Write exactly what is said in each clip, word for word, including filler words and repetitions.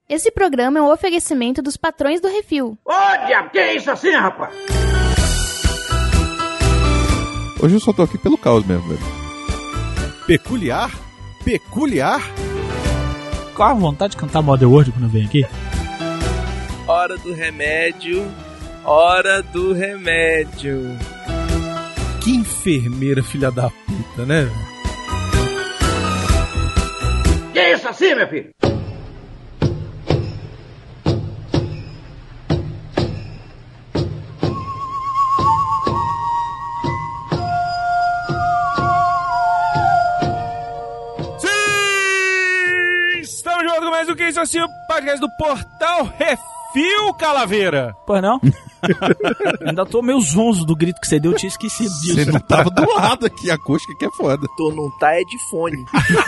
Esse programa é um oferecimento dos patrões do Refil. Ô, diabo, que é isso assim, rapaz? Hoje eu só tô aqui pelo caos mesmo, velho. Peculiar? Peculiar? Qual a vontade de cantar Modern World quando eu venho aqui? Hora do remédio, hora do remédio. Que enfermeira, filha da puta, né? Que é isso assim, meu filho? Mais do que isso assim, o podcast do Portal Refil, Calaveira. Pois não? Ainda tô meio zonzo do grito que você deu, eu tinha esquecido disso. Você não tava do lado aqui, a acústica que é foda. Tô não tá é de fone.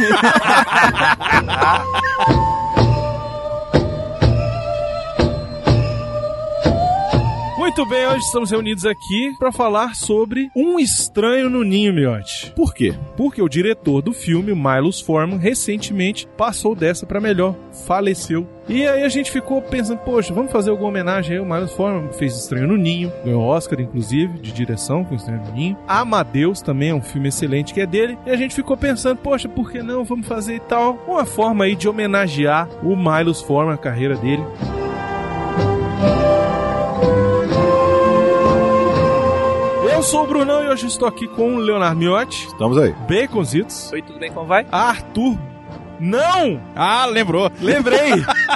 Muito bem, hoje estamos reunidos aqui para falar sobre Um Estranho no Ninho, miote. Por quê? Porque o diretor do filme, Milos Forman, recentemente passou dessa para melhor, faleceu. E aí a gente ficou pensando, poxa, vamos fazer alguma homenagem aí. O Milos Forman fez Estranho no Ninho, ganhou Oscar, inclusive, de direção com Estranho no Ninho. Amadeus também é um filme excelente que é dele. E a gente ficou pensando, poxa, por que não? Vamos fazer e tal. Uma forma aí de homenagear o Milos Forman, a carreira dele. Eu sou o Brunão e hoje estou aqui com o Leonardo Miotti. Estamos aí. Baconzitos. Oi, tudo bem? Como vai? Arthur. Não! Ah, lembrou. Lembrei.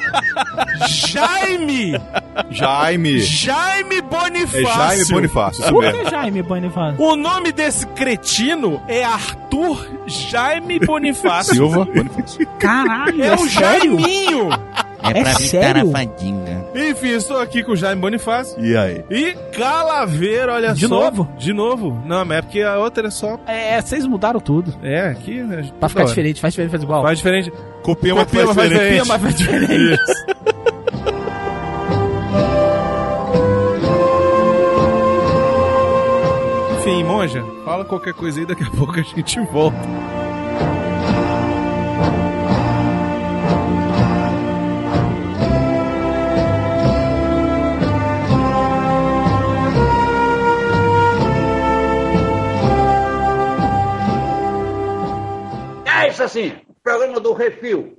Jaime. Jaime. Jaime Bonifácio. É Jaime Bonifácio. Por que Jaime Bonifácio? O nome desse cretino é Arthur Jaime Bonifácio. Silva Bonifácio. Caralho, é, é o sério? Jaiminho. É pra É visitar sério? a fadinha. Enfim, estou aqui com o Jaime Bonifácio. E aí? E Calaveira, olha De só. novo? De novo? Não, mas é porque a outra é só... É, vocês mudaram tudo. É, aqui... É, Pra ficar diferente, faz diferente, faz igual. Faz diferente. Copia, mas Copia, faz mas faz diferente. Copia, mas faz diferente. Isso. Enfim, monja, fala qualquer coisa aí, daqui a pouco a gente volta. É isso assim, programa do Refil.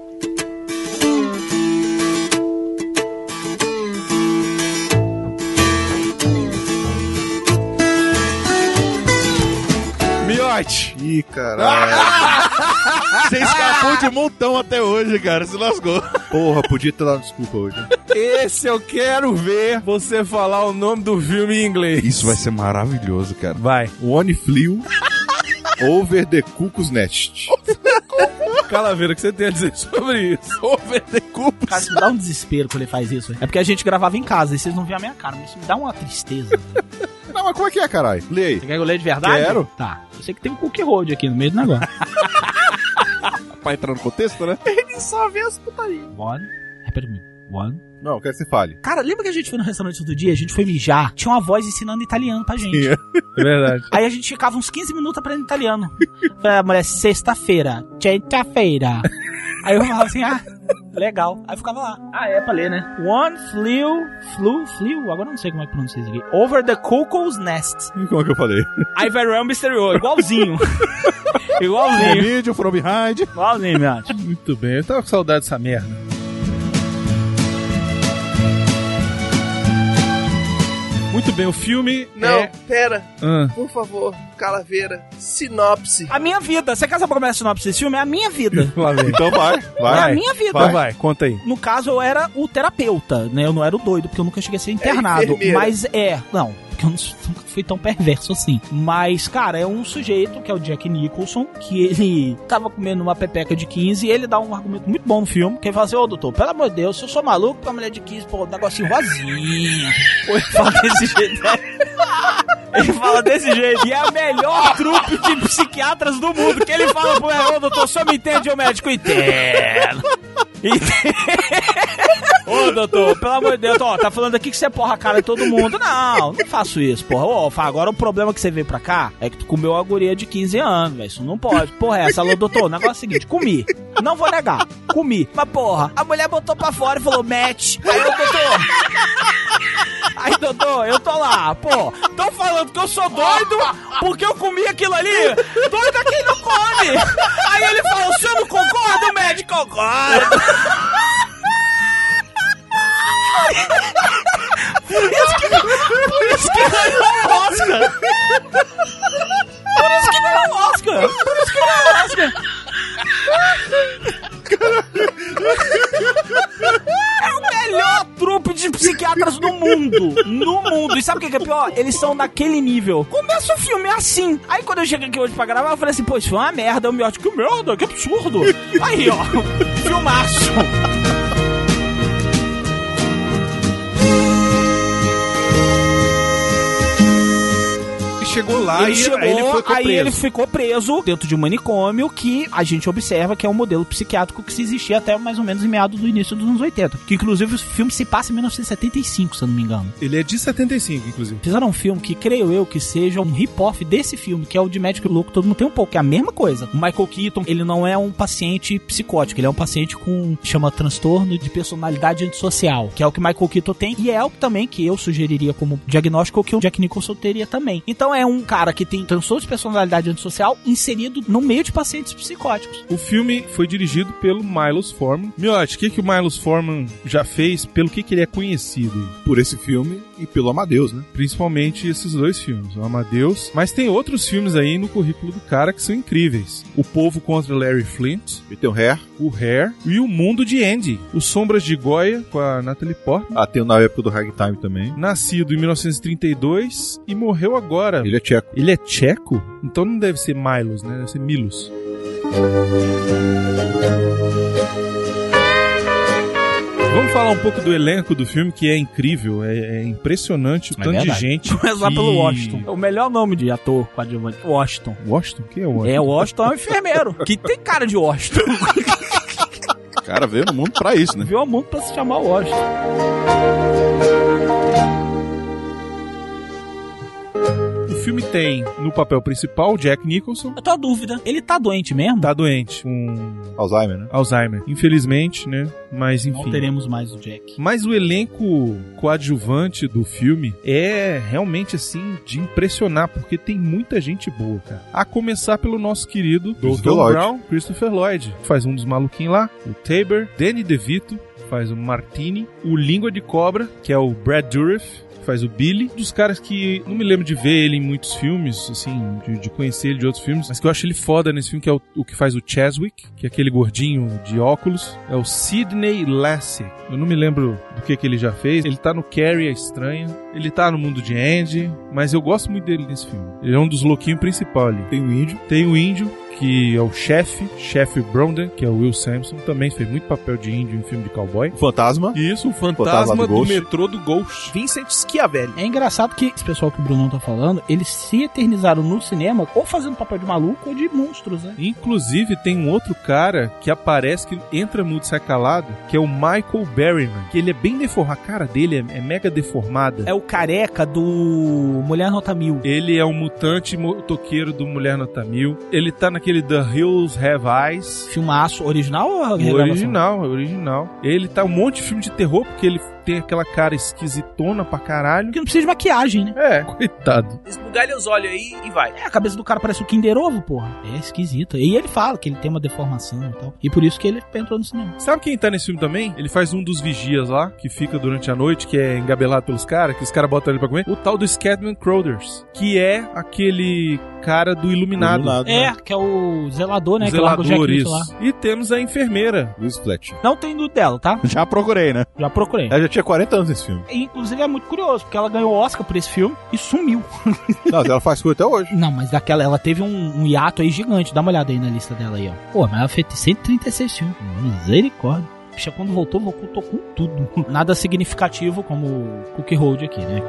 Miote! Ih, caralho. Você escapou de montão até hoje, cara. Se lascou. Porra, podia ter dado desculpa hoje. Esse eu quero ver você falar o nome do filme em inglês. Isso vai ser maravilhoso, cara. Vai. One Flew Over the Cuckoo's Nest. Calaveira, o que você tem a dizer sobre isso? Over the Cuckoo's. Cara, isso me dá um desespero quando ele faz isso. É porque a gente gravava em casa e vocês não viam a minha cara, mas isso me dá uma tristeza. Não, mas como é que é, caralho? Lê aí. Você quer que eu leia de verdade? Quero. Tá. Eu sei que tem um cookie road aqui no meio do negócio. Pra entrar no contexto, né? Ele só vê as putarias. One. Repete comigo. One. Não, eu quero que você fale. Cara, lembra que a gente foi no restaurante outro dia? A gente foi mijar. Tinha uma voz ensinando italiano pra gente. Sim. É verdade. Aí a gente ficava uns quinze minutos aprendendo italiano. Falei, a mulher, sexta-feira. Quinta-feira. Aí eu falava assim, ah, legal. Aí eu ficava lá. Ah, é pra ler, né? One flew, flew, flew, agora eu não sei como é que pronuncia isso aqui. Over the cuckoo's nest. E como é que eu falei? Aí vai Realm Mysterio, igualzinho. igualzinho. Video from behind. Igualzinho, meu. Muito bem, eu tava com saudade dessa merda. Muito bem, o filme Não, é... pera. Ah. Por favor, Calaveira. Sinopse. A minha vida. Você quer saber como é a sinopse desse filme? É a minha vida. Lá vem. Então vai, vai. É a minha vida. Então vai, conta aí. No caso, eu era o terapeuta, né? Eu não era o doido, porque eu nunca cheguei a ser internado. enfermeira. Mas é, não, porque eu não, nunca fui tão perverso assim. Mas, cara, é um sujeito, que é o Jack Nicholson, que ele tava comendo uma pepeca de quinze e ele dá um argumento muito bom no filme, que ele fala assim, ô doutor, pelo amor de Deus, se eu sou maluco com a mulher de quinze, pô, um negocinho vazio. Ele fala desse jeito, né? Ele fala desse jeito. E é a melhor trupe de psiquiatras do mundo, que ele fala pro ô doutor, só me entende, ô médico interno. Ô, doutor, pelo amor de Deus, ó, tá falando aqui que você porra a cara de todo mundo. Não, não faço isso, porra. Ô, agora o problema que você veio pra cá é que tu comeu uma guria de quinze anos, velho. Isso não pode. Porra, essa, alô, doutor, o negócio é o seguinte, comi. Não vou negar, comi. Mas, porra, a mulher botou pra fora e falou, match. Aí, ô, doutor... Aí, doutor, eu tô lá, pô, tão falando que eu sou doido porque eu comi aquilo ali. Doido é quem não come. Aí ele falou, você não concorda? O médico concorda. Por isso que, por isso que ganhou o Oscar. Por isso que ganhou o Oscar. Por isso que ganhou o Oscar. É o melhor trupe de psiquiatras do mundo. No mundo. E sabe o que é pior? Eles são daquele nível. Começa o filme assim. Aí quando eu chego aqui hoje pra gravar, eu falei assim, pô, isso foi uma merda. Eu me acho que merda, que absurdo. Aí, ó, filmaço. Chegou lá ele e chegou, aí ele foi aí preso. ele ficou preso dentro de um manicômio que a gente observa que é um modelo psiquiátrico que se existia até mais ou menos em meados do início dos anos oitenta. Que inclusive o filme se passa em mil novecentos e setenta e cinco, se eu não me engano. Ele é de setenta e cinco, inclusive. Fizeram um filme que creio eu que seja um rip-off desse filme, que é o de Médico Louco, todo mundo tem um pouco, que é a mesma coisa. O Michael Keaton, ele não é um paciente psicótico, ele é um paciente com, chama transtorno de personalidade antissocial, que é o que Michael Keaton tem, e é o também que eu sugeriria como diagnóstico que o Jack Nicholson teria também. Então é um cara que tem transtorno de personalidade antissocial inserido no meio de pacientes psicóticos. O filme foi dirigido pelo Milos Forman. Miotti, o que, que o Milos Forman já fez? Pelo que, que ele é conhecido? Por esse filme e pelo Amadeus, né? Principalmente esses dois filmes, o Amadeus. Mas tem outros filmes aí no currículo do cara que são incríveis. O Povo contra Larry Flint. E tem o Hair. O Hair. E o Mundo de Andy. Os Sombras de Goya, com a Natalie Portman. Ah, tem o Na Época do Ragtime também. Nascido em mil novecentos e trinta e dois e morreu agora. Ele é tcheco. Ele é tcheco? Então não deve ser Milos, né? Deve ser Milos. Vamos falar um pouco do elenco do filme, que é incrível, é, é impressionante o É tanto verdade. de gente. Começar que... pelo Washington. É o melhor nome de ator coadjuvante. Washington. Washington? Quem é o Washington? É, o Washington é um enfermeiro, que tem cara de Washington. O cara veio no mundo pra isso, né? Viu o mundo pra se chamar Washington. O filme tem no papel principal o Jack Nicholson. Eu tô a dúvida, ele tá doente mesmo? Tá doente com Alzheimer, né? Alzheimer. Infelizmente, né? Mas enfim. Não teremos mais o Jack. Mas o elenco coadjuvante do filme é realmente, assim, de impressionar, porque tem muita gente boa, cara. A começar pelo nosso querido doutor Brown, Christopher Lloyd, que faz um dos maluquinhos lá, o Tabor, Danny DeVito, faz o Martini, o Língua de Cobra, que é o Brad Dourif, faz o Billy, dos caras que não me lembro de ver ele em muitos filmes, assim, de, de conhecer ele de outros filmes, mas que eu acho ele foda nesse filme, que é o, o que faz o Cheswick, que é aquele gordinho de óculos, é o Sidney Lassie. Eu não me lembro do que que ele já fez. Ele tá no Carrie, a Estranha, ele tá no Mundo de Andy, mas eu gosto muito dele nesse filme. Ele é um dos louquinhos principais ali. Tem o Índio. Tem o Índio, que é o chefe, chefe Browden, que é o Will Sampson, também fez muito papel de índio em filme de cowboy. O Fantasma. Isso, o fantasma, Fantasma do do, Ghost. metrô do Ghost. Vincent Schiavelli. É engraçado que esse pessoal que o Bruno tá falando, eles se eternizaram no cinema ou fazendo papel de maluco ou de monstros, né? Inclusive, tem um outro cara que aparece, que entra mudo e sai calado, que é o Michael Berryman, que ele é bem deformado, a cara dele é, é mega deformada. É o careca do Mulher Nota Mil. Ele é um mutante motoqueiro do Mulher Nota Mil. Ele tá naquele The Hills Have Eyes. Filmaço original ou O regravação? original, o original. Ele tá um monte de filme de terror, porque ele tem aquela cara esquisitona pra caralho. Porque não precisa de maquiagem, né? É, coitado. Esbugalha os olhos aí e vai. É, a cabeça do cara parece o Kinder Ovo, porra. É esquisito. E ele fala que ele tem uma deformação e tal. E por isso que ele entrou no cinema. Sabe quem tá nesse filme também? Ele faz um dos vigias lá, que fica durante a noite, que é engabelado pelos caras, que os caras botam ele pra comer. O tal do Scatman Crothers, que é aquele cara do Iluminado. Iluminado, É, né? que é o zelador, né? O que larga o Jack zelador, Nicholson isso. lá. E temos a enfermeira. Luiz Fletcher. Não tem do dela, tá? Já procurei, né? Já procurei. Ela já tinha quarenta anos nesse filme. E, inclusive é muito curioso, porque ela ganhou o Oscar por esse filme e sumiu. Não, ela faz coisa até hoje. Não, mas daquela, ela teve um, um hiato aí gigante. Dá uma olhada aí na lista dela aí, ó. Pô, mas ela fez cento e trinta e seis filmes. Misericórdia. Bicha, quando voltou, voltou com tudo. Nada significativo como o Cookie Road aqui, né?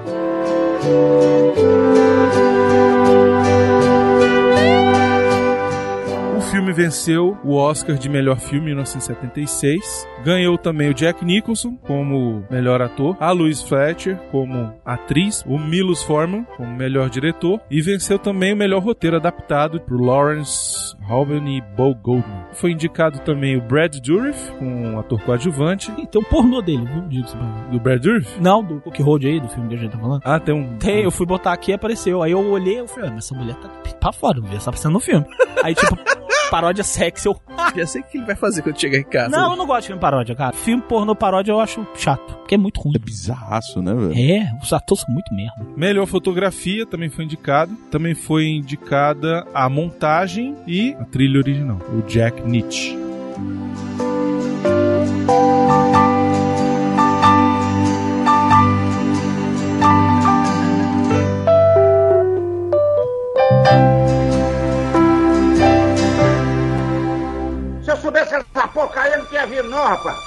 O filme venceu o Oscar de melhor filme em mil novecentos e setenta e seis. Ganhou também o Jack Nicholson como melhor ator, a Louise Fletcher como atriz, o Milos Forman como melhor diretor e venceu também o melhor roteiro adaptado por Lawrence Holman e Bo Goldman. Foi indicado também o Brad Dourif como ator coadjuvante. E tem um pornô dele, viu? Digo-se pra mim. Do Brad Dourif? Não, do Cookie Road aí, do filme que a gente tá falando. Ah, tem um... Tem, eu fui botar aqui e apareceu. Aí eu olhei e falei, ah, mas essa mulher tá pra fora, não devia estar aparecendo no filme. Aí tipo, paródia sexy, eu... Já sei o que ele vai fazer quando chegar em casa. Não, eu não gosto de filme paródia, cara. Filme pornô paródia eu acho chato, porque é muito ruim. É bizarraço, né, velho? É, os atores são muito merda. Melhor fotografia também foi indicado. Também foi indicada a montagem e a trilha original, o Jack Nitzsche. Se eu soubesse essa porcaria, eu não tinha vindo não, rapaz.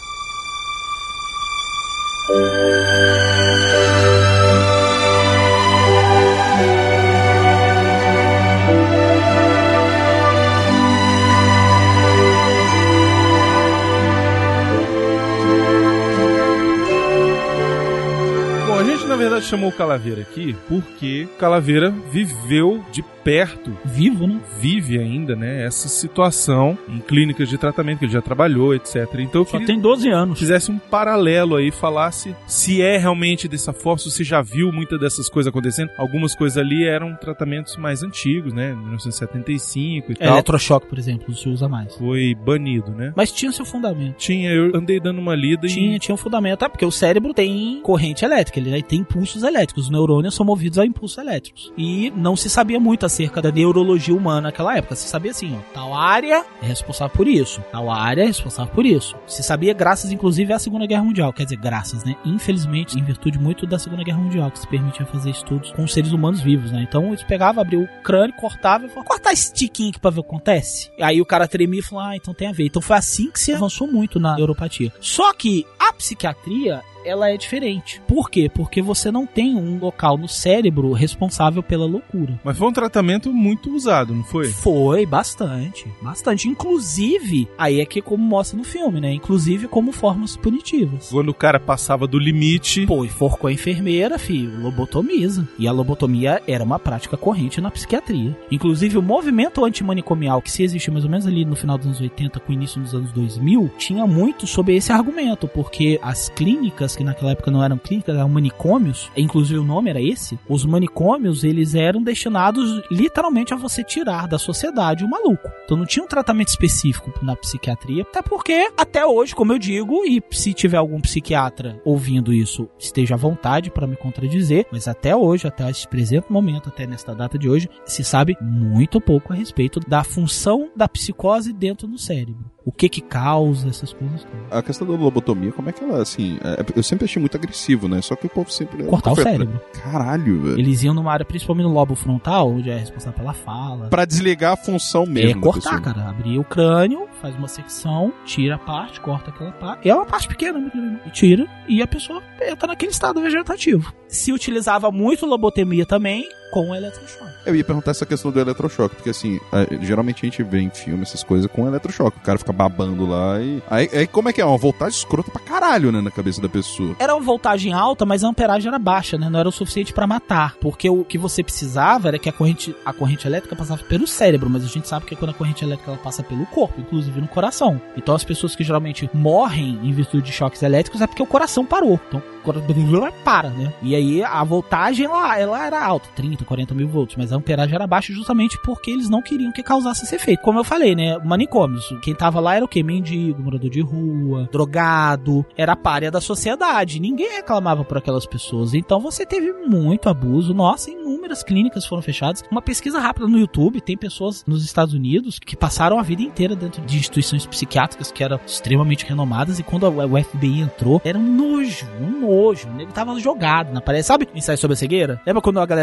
Bom, a gente na verdade chamou o Calaveira aqui porque o Calaveira viveu de perto, Vivo, né? vive ainda, né, essa situação em clínicas de tratamento que ele já trabalhou, etcétera. Então eu Só queria tem doze anos. fizesse um paralelo aí, falasse se é realmente dessa forma, se você já viu muitas dessas coisas acontecendo. Algumas coisas ali eram tratamentos mais antigos, né, mil novecentos e setenta e cinco e É, tal. eletrochoque, por exemplo, se usa mais. Foi banido, né? Mas tinha seu fundamento. Tinha, eu andei dando uma lida Tinha, e... tinha um fundamento. É porque o cérebro tem corrente elétrica, ele tem impulsos elétricos. Os neurônios são movidos a impulsos elétricos. E não se sabia muito acerca da neurologia humana naquela época. Se sabia assim, ó, tal área é responsável por isso, tal área é responsável por isso. Se sabia graças, inclusive, à Segunda Guerra Mundial. Quer dizer, graças, né? Infelizmente, em virtude muito da Segunda Guerra Mundial, que se permitia fazer estudos com seres humanos vivos, né? Então, eles pegavam, abriam o crânio, cortavam e falavam, cortar esse tiquinho aqui pra ver o que acontece. Aí o cara tremia e falou, ah, então tem a ver. Então foi assim que se avançou muito na neuropatia. Só que a psiquiatria, ela é diferente. Por quê? Porque você não tem um local no cérebro responsável pela loucura. Mas foi um tratamento muito usado, não foi? Foi, bastante. Bastante. Inclusive, aí é que como mostra no filme, né? Inclusive como formas punitivas. Quando o cara passava do limite... Pô, enforcou a enfermeira, filho, lobotomiza. E a lobotomia era uma prática corrente na psiquiatria. Inclusive, o movimento antimanicomial, que se existe mais ou menos ali no final dos anos oitenta, com o início dos anos dois mil, tinha muito sobre esse argumento, porque as clínicas, que naquela época não eram clínicas, eram manicômios, inclusive o nome era esse, os manicômios, eles eram destinados literalmente a você tirar da sociedade o maluco. Então não tinha um tratamento específico na psiquiatria, até porque, até hoje, como eu digo, e se tiver algum psiquiatra ouvindo isso, esteja à vontade para me contradizer, mas até hoje, até esse presente momento, até nesta data de hoje, se sabe muito pouco a respeito da função da psicose dentro do cérebro. O que que causa essas coisas todas. A questão da lobotomia, como é que ela, assim... É, eu sempre achei muito agressivo, né? Só que o povo sempre... Cortar o cérebro. Caralho, velho. Eles iam numa área, principalmente no lobo frontal, onde é responsável pela fala. Pra desligar a função mesmo. É cortar, cara. Abrir o crânio, faz uma secção, tira a parte, corta aquela parte. É uma parte pequena, e tira, e a pessoa entra naquele estado vegetativo. Se utilizava muito lobotomia também, com eletrochoque. Eu ia perguntar essa questão do eletrochoque, porque assim, é, geralmente a gente vê em filme essas coisas com eletrochoque. O cara fica babando lá e... Aí, aí como é que é? Uma voltagem escrota pra caralho, né, na cabeça da pessoa. Era uma voltagem alta, mas a amperagem era baixa, né? Não era o suficiente pra matar. Porque o que você precisava era que a corrente, a corrente elétrica passava pelo cérebro, mas a gente sabe que quando a corrente elétrica ela passa pelo corpo, inclusive no coração. Então as pessoas que geralmente morrem em virtude de choques elétricos é porque o coração parou. Então o coração para, né? E aí a voltagem ela, ela era alta, trinta, quarenta mil volts, mas a amperagem era baixa justamente porque eles não queriam que causasse esse efeito. Como eu falei, né? Manicômios. Quem tava lá era o quê? Mendigo, morador de rua, drogado, era pária da sociedade. Ninguém reclamava por aquelas pessoas. Então você teve muito abuso. Nossa, inúmeras clínicas foram fechadas. Uma pesquisa rápida no YouTube, tem pessoas nos Estados Unidos que passaram a vida inteira dentro de instituições psiquiátricas que eram extremamente renomadas, e quando o F B I entrou, era um nojo, um nojo. Ele tava jogado na parede. Sabe ensaio sobre a cegueira? Lembra quando a galera fica toda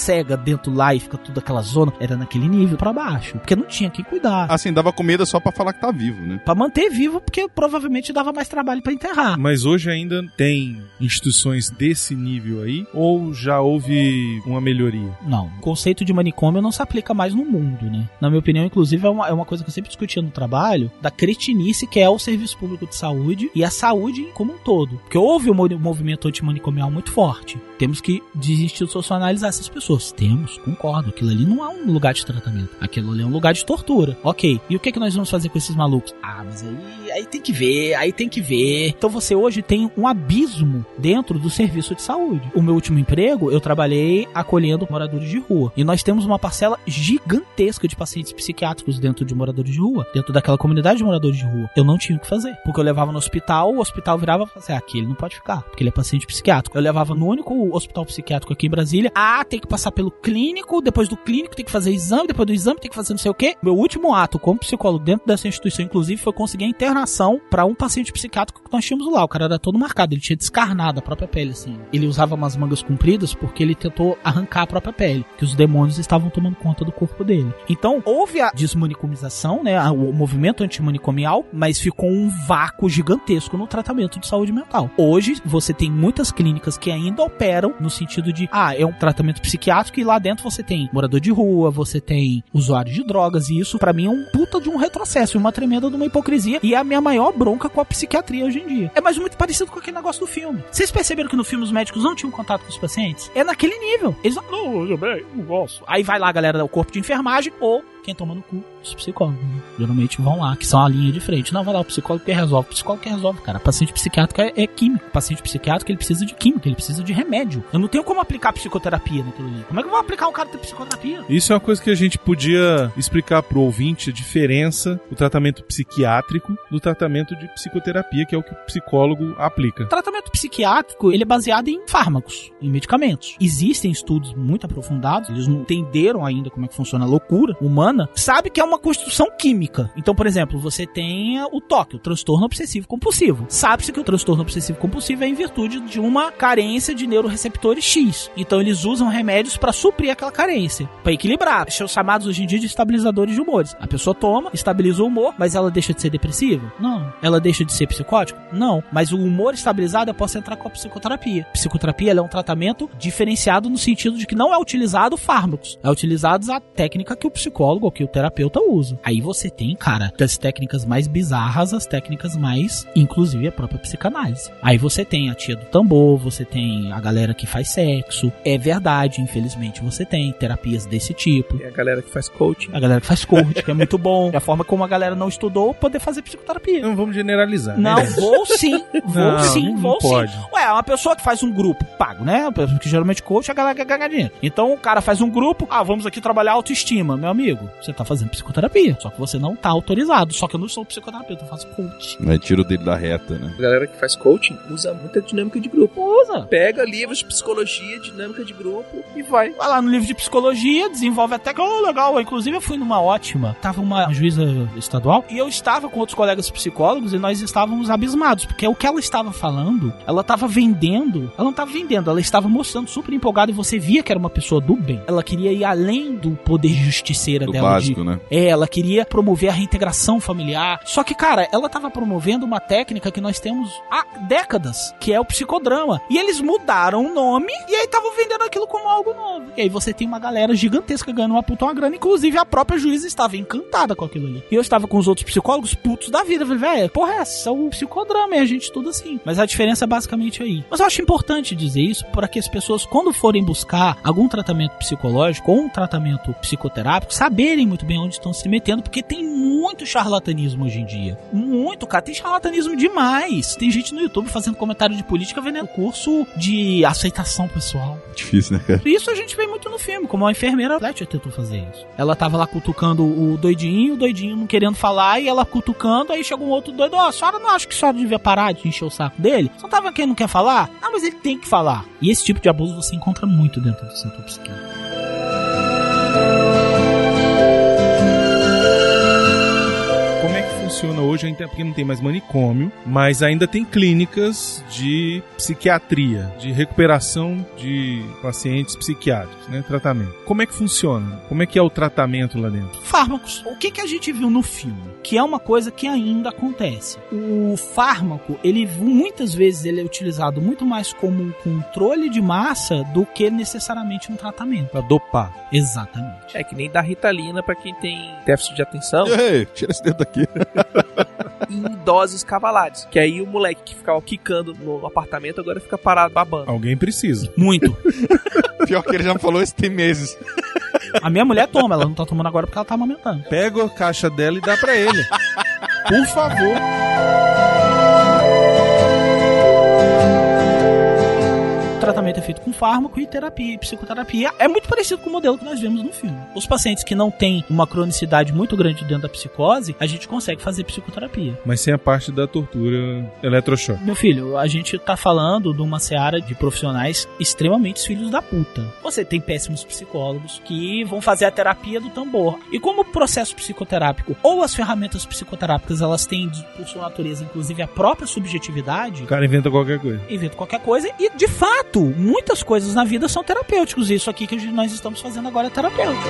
cega dentro lá e fica tudo aquela zona, era naquele nível pra baixo, porque não tinha quem cuidar. Assim, dava comida só pra falar que tá vivo, né? Pra manter vivo, porque provavelmente dava mais trabalho pra enterrar. Mas hoje ainda tem instituições desse nível aí, ou já houve uma melhoria? Não, o conceito de manicômio não se aplica mais no mundo, né? Na minha opinião, inclusive, é uma, é uma coisa que eu sempre discutia no trabalho, da cretinice que é o serviço público de saúde e a saúde como um todo. Porque houve um movimento antimanicomial muito forte. Temos que desinstitucionalizar essas pessoas. Temos, concordo. Aquilo ali não é um lugar de tratamento. Aquilo ali é um lugar de tortura. Ok. E o que é que nós vamos fazer com esses malucos? Ah, mas aí, aí tem que ver, aí tem que ver. Então você hoje tem um abismo dentro do serviço de saúde. O meu último emprego, eu trabalhei acolhendo moradores de rua. E nós temos uma parcela gigantesca de pacientes psiquiátricos dentro de moradores de rua. Dentro daquela comunidade de moradores de rua. Eu não tinha o que fazer. Porque eu levava no hospital, o hospital virava e falava assim, ah, aqui ele não pode ficar, porque ele é paciente psiquiátrico. Eu levava no único hospital psiquiátrico aqui em Brasília. Ah, tem que passar pelo clínico, depois do clínico tem que fazer exame, depois do exame tem que fazer não sei o quê. Meu último ato como psicólogo dentro dessa instituição, inclusive, foi conseguir a internação pra um paciente psiquiátrico que nós tínhamos lá. O cara era todo marcado, ele tinha descarnado a própria pele, assim. Ele usava umas mangas compridas porque ele tentou arrancar a própria pele, que os demônios estavam tomando conta do corpo dele. Então, houve a desmanicomização, né, o movimento antimanicomial, mas ficou um vácuo gigantesco no tratamento de saúde mental. Hoje, você tem muitas clínicas que ainda operam no sentido de, ah, é um tratamento psiquiátrico e lá dentro você tem morador de rua, você tem usuário de drogas, e isso pra mim é um puta de um retrocesso, uma tremenda de uma hipocrisia, e é a minha maior bronca com a psiquiatria hoje em dia. É mais muito parecido com aquele negócio do filme. Vocês perceberam que no filme os médicos não tinham contato com os pacientes? É naquele nível. Eles não, não, eu bem, não gosto. Aí vai lá a galera do corpo de enfermagem ou quem toma no cu, os psicólogos, né? Geralmente vão lá, que são a linha de frente. Não, vai lá, o psicólogo que resolve. O psicólogo que resolve, cara. Paciente psiquiátrico é, é químico. O paciente psiquiátrico, ele precisa de química, ele precisa de remédio. Eu não tenho como aplicar psicoterapia naquilo ali. Como é que eu vou aplicar um cara que tem psicoterapia? Isso é uma coisa que a gente podia explicar pro ouvinte, a diferença do tratamento psiquiátrico do tratamento de psicoterapia, que é o que o psicólogo aplica. O tratamento psiquiátrico, ele é baseado em fármacos, em medicamentos. Existem estudos muito aprofundados, eles não entenderam ainda como é que funciona a loucura humana, sabe que é uma construção química. Então, por exemplo, você tem o T O C, o transtorno obsessivo compulsivo. Sabe-se que o transtorno obsessivo compulsivo é em virtude de uma carência de neuroreceptores X. Então, eles usam remédios para suprir aquela carência, para equilibrar. São chamados hoje em dia de estabilizadores de humores. A pessoa toma, estabiliza o humor, mas ela deixa de ser depressiva? Não. Ela deixa de ser psicótica? Não. Mas o humor estabilizado, eu posso entrar com a psicoterapia. Psicoterapia, ela é um tratamento diferenciado no sentido de que não é utilizado fármacos. É utilizado a técnica que o psicólogo ou que o terapeuta usa. Aí você tem, cara, das técnicas mais bizarras, as técnicas mais, inclusive a própria psicanálise. Aí você tem a tia do tambor, você tem a galera que faz sexo. É verdade, infelizmente você tem terapias desse tipo. Tem a galera que faz coaching. A galera que faz coaching, que é muito bom. É a forma como a galera não estudou poder fazer psicoterapia. Não vamos generalizar, Não, né? vou sim, vou Não, sim, não vou pode. sim. Ué, uma pessoa que faz um grupo pago, né? Porque geralmente coach a galera quer ganhar dinheiro. Então o cara faz um grupo, ah, vamos aqui trabalhar autoestima. Meu amigo, você tá fazendo psicoterapia, só que você não tá autorizado. Só que eu não sou psicoterapeuta, eu faço coach. Aí tira o dele da reta, né? A galera que faz coaching usa muita dinâmica de grupo. Usa. Pega livros de psicologia, dinâmica de grupo e vai. Vai lá no livro de psicologia, desenvolve até que, oh, legal. Inclusive eu fui numa ótima, tava uma juíza estadual e eu estava com outros colegas psicólogos e nós estávamos abismados, porque o que ela estava falando, ela estava vendendo, ela não estava vendendo, ela estava mostrando super empolgada e você via que era uma pessoa do bem. Ela queria ir além do poder justiceira Do dela. básico, de, né? É, ela queria promover a reintegração familiar. Só que, cara, ela estava promovendo uma técnica que nós temos há décadas, que é o psicodrama. E eles mudaram o nome e aí estavam vendendo aquilo como algo novo. E aí você tem uma galera gigantesca ganhando uma puta uma grana. Inclusive a própria juíza estava encantada com aquilo ali. E eu estava com os outros psicólogos putos da vida. Eu falei, velho, porra, essa é o psicodrama e a gente estuda assim. Mas a diferença é basicamente aí. Mas eu acho importante dizer isso para que as pessoas, quando forem buscar algum tratamento psicológico ou um tratamento psicoterápico, saberem muito bem onde estão se metendo, porque tem muito charlatanismo hoje em dia. Muito, cara. Tem charlatanismo demais. Tem gente no YouTube fazendo comentário de política vendendo curso de aceitação pessoal. Difícil, né, cara? Isso a gente vê muito no filme, como a enfermeira Fletcher tentou fazer isso. Ela tava lá cutucando o doidinho, o doidinho não querendo falar, e ela cutucando, aí chegou um outro doido, ó, oh, a senhora não acha que a senhora devia parar de encher o saco dele? Só tava quem não quer falar? Ah, mas ele tem que falar. E esse tipo de abuso você encontra muito dentro do setor psiquiátrico. funciona hoje, ainda porque não tem mais manicômio, mas ainda tem clínicas de psiquiatria, de recuperação de pacientes psiquiátricos, né? Tratamento. Como é que funciona? Como é que é o tratamento lá dentro? Fármacos. O que, que a gente viu no filme? Que é uma coisa que ainda acontece. O fármaco, ele muitas vezes ele é utilizado muito mais como um controle de massa do que necessariamente um tratamento. Pra dopar. Exatamente. É que nem dar Ritalina pra quem tem déficit de atenção. Ei, tira esse dedo daqui. Em doses cavalares. Que aí o moleque que ficava quicando no apartamento agora fica parado babando. Alguém precisa. Muito. Pior que ele já me falou isso tem meses. A minha mulher toma, ela não tá tomando agora porque ela tá amamentando. Pega a caixa dela e dá pra ele. Por favor. O tratamento é feito com fármaco e terapia e psicoterapia. É muito parecido com o modelo que nós vemos no filme. Os pacientes que não têm uma cronicidade muito grande dentro da psicose, a gente consegue fazer psicoterapia. Mas sem a parte da tortura eletrochoque. Meu filho, a gente tá falando de uma seara de profissionais extremamente filhos da puta. Você tem péssimos psicólogos que vão fazer a terapia do tambor. E como o processo psicoterápico ou as ferramentas psicoterápicas, elas têm, por sua natureza, inclusive a própria subjetividade, O cara inventa qualquer coisa. inventa qualquer coisa e, de fato, muitas coisas na vida são terapêuticos. Isso aqui que nós estamos fazendo agora é terapêutico.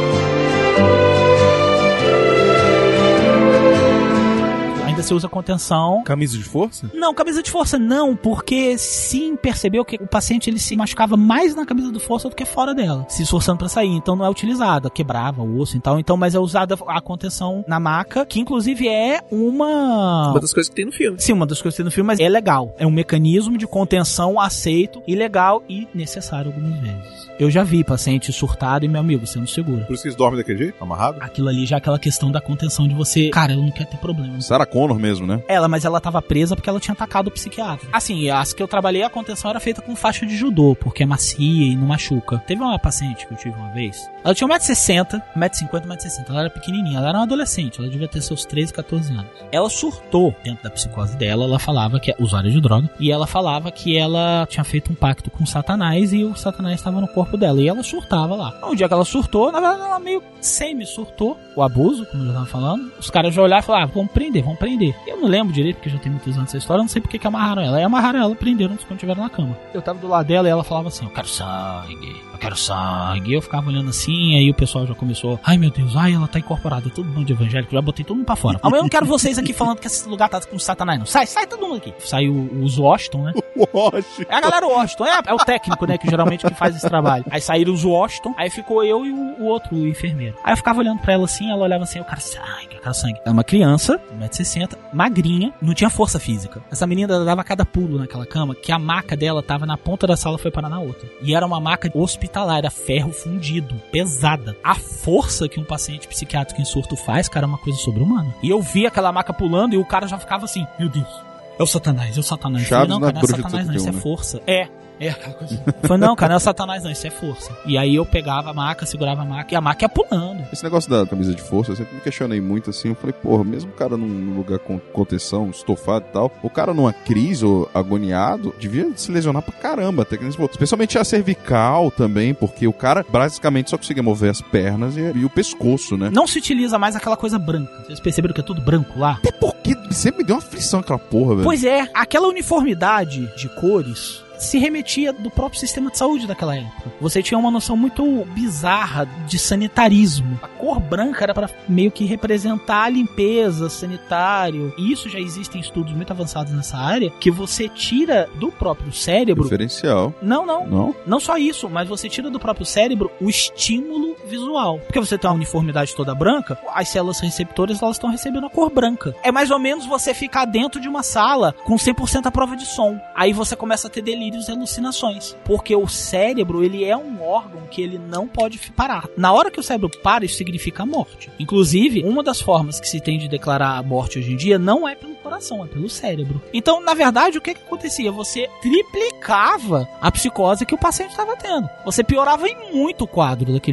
Ainda se usa contenção. Camisa de força? Não, camisa de força não, porque sim, percebeu que o paciente ele se machucava mais na camisa de força do que fora dela, se esforçando pra sair, então não é utilizada, quebrava o osso e tal, então, mas é usada a contenção na maca, que inclusive é uma... Uma das coisas que tem no filme. Sim, uma das coisas que tem no filme, mas é legal. É um mecanismo de contenção aceito e legal e necessário algumas vezes. Eu já vi paciente surtado e, meu amigo, você não segura. Por isso que eles dormem daquele jeito, amarrado? Aquilo ali já é aquela questão da contenção de você... Cara, eu não quero ter problema. Sarah Connor mesmo, né? Ela, mas ela tava presa porque ela tinha atacado o psiquiatra. Assim, as que eu trabalhei, a contenção era feita com faixa de judô, porque é macia e não machuca. Teve uma paciente que eu tive uma vez. Ela tinha um metro e sessenta, um metro e cinquenta, um metro e sessenta. Ela era pequenininha, ela era uma adolescente. Ela devia ter seus treze, catorze anos. Ela surtou dentro da psicose dela. Ela falava que é usuária de droga. E ela falava que ela tinha feito um pacto com o Satanás e o Satanás estava no corpo dela. E ela surtava lá. Um dia que ela surtou, na verdade ela meio semi-surtou o abuso, como eu já tava falando. Os caras já olharam e falaram, ah, vamos prender, vamos prender. Eu não lembro direito, porque já tem muitos anos essa história, eu não sei porque que amarraram ela. E amarraram ela, prenderam quando estiveram na cama. Eu tava do lado dela e ela falava assim, eu quero sangue, eu quero sangue. E eu ficava olhando assim, aí o pessoal já começou, ai meu Deus, ai ela tá incorporada, todo mundo de evangélico, já botei todo mundo pra fora. Amanhã eu não quero vocês aqui falando que esse lugar tá com Satanás, não. Sai, sai todo mundo aqui. Saiu os Washington, né? Washington. É a galera Washington, é, é o técnico, né, que geralmente que faz esse trabalho. Aí saíram os Washington, aí ficou eu e o, o outro o enfermeiro. Aí eu ficava olhando pra ela assim, ela olhava assim, eu quero sangue, eu quero sangue. Ela é uma criança, um metro e sessenta, magrinha, não tinha força física. Essa menina dava cada pulo naquela cama, que a maca dela tava na ponta da sala e foi parar na outra. E era uma maca hospitalar, era ferro fundido, pesada. A força que um paciente psiquiátrico em surto faz, cara, é uma coisa sobre-humana. E eu vi aquela maca pulando e o cara já ficava assim, meu Deus, é o Satanás, é o Satanás. Chaves não, na cara, não é bruxa Satanás de não, isso é setenta e um, né? força. É. É, aquela coisa. Foi, não, cara, não é o Satanás não, isso é força. E aí eu pegava a maca, segurava a maca, e a maca ia pulando. Esse negócio da camisa de força, eu sempre me questionei muito assim. Eu falei, porra, mesmo o cara num lugar com contenção, estofado e tal, o cara numa crise ou agoniado, devia se lesionar pra caramba. Até que, especialmente a cervical também, porque o cara basicamente só conseguia mover as pernas e, e o pescoço, né? Não se utiliza mais aquela coisa branca. Vocês perceberam que é tudo branco lá? Até porque sempre me deu uma aflição aquela porra, velho. Pois é, aquela uniformidade de cores se remetia do próprio sistema de saúde daquela época. Você tinha uma noção muito bizarra de sanitarismo. A cor branca era para meio que representar a limpeza, sanitário. E isso já existem estudos muito avançados nessa área, que você tira do próprio cérebro... Diferencial. Não, não. Não? Não só isso, mas você tira do próprio cérebro o estímulo visual. Porque você tem uma uniformidade toda branca, as células receptoras elas estão recebendo a cor branca. É mais ou menos você ficar dentro de uma sala com cem por cento a prova de som. Aí você começa a ter delírio e alucinações, porque o cérebro ele é um órgão que ele não pode parar. Na hora que o cérebro para, isso significa a morte. Inclusive, uma das formas que se tem de declarar a morte hoje em dia não é pelo coração, é pelo cérebro. Então, na verdade, o que que acontecia? Você triplicava a psicose que o paciente estava tendo. Você piorava em muito o quadro daquele jeito, só que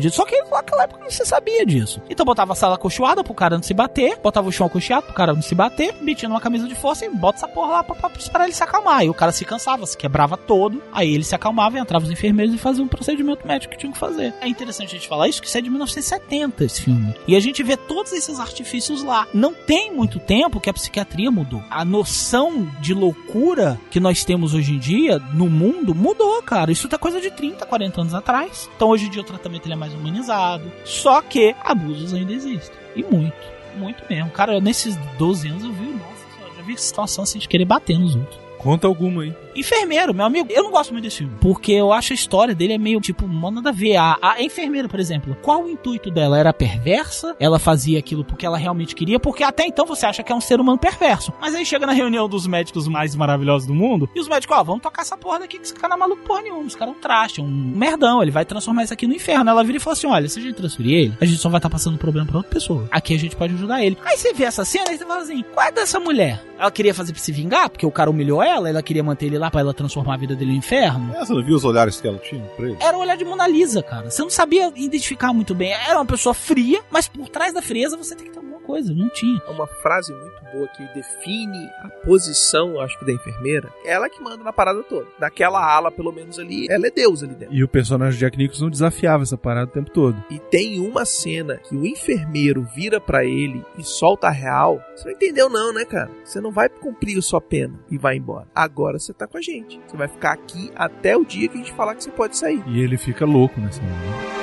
naquela época não se sabia disso. Então botava a sala acolchoada pro cara não se bater, botava o chão acolchoado pro cara não se bater, metia numa camisa de força e bota essa porra lá pra, pra esperar ele se acalmar. E o cara se cansava, se quebrava todo, aí ele se acalmava, entrava os enfermeiros e fazia um procedimento médico que tinha que fazer. É interessante a gente falar isso, que isso é de mil novecentos e setenta, esse filme. E a gente vê todos esses artifícios lá. Não tem muito tempo que a psiquiatria mudou. A noção de loucura que nós temos hoje em dia no mundo mudou, cara. Isso tá coisa de trinta, quarenta anos atrás. Então hoje em dia o tratamento ele é mais humanizado. Só que abusos ainda existem. E muito. Muito mesmo. Cara, nesses doze anos eu vi, nossa senhora, já vi situação assim de querer bater nos outros. Conta alguma aí. Enfermeiro, meu amigo, eu não gosto muito desse filme, porque eu acho a história dele é meio, tipo, nada a ver. A, a enfermeira, por exemplo, qual o intuito dela? Era perversa? Ela fazia aquilo porque ela realmente queria? Porque até então você acha que é um ser humano perverso. Mas aí chega na reunião dos médicos mais maravilhosos do mundo, e os médicos, ó, vamos tocar essa porra daqui, que esse cara não é maluco porra nenhuma, esse cara é um traste, é um merdão, ele vai transformar isso aqui no inferno. Ela vira e fala assim, olha, se a gente transferir ele, a gente só vai estar tá passando problema pra outra pessoa. Aqui a gente pode ajudar ele. Aí você vê essa cena e você fala assim, qual é dessa mulher? Ela queria fazer pra se vingar, porque o cara humilhou ela, ela queria manter ele lá pra ela transformar a vida dele no inferno. É, você não viu os olhares que ela tinha pra ele? Era o olhar de Mona Lisa, cara. Você não sabia identificar muito bem. Era uma pessoa fria, mas por trás da frieza você tem que ter alguma coisa. Não tinha. É uma frase muito boa que define a posição, acho que, da enfermeira. Ela que manda na parada toda. Naquela ala, pelo menos ali, ela é Deus ali dentro. E o personagem Jack Nicholson desafiava essa parada o tempo todo. E tem uma cena que o enfermeiro vira pra ele e solta a real. Você não entendeu não, né, cara? Você não vai cumprir a sua pena e vai embora. Agora você tá com a gente. Você vai ficar aqui até o dia que a gente falar que você pode sair. E ele fica louco nessa hora.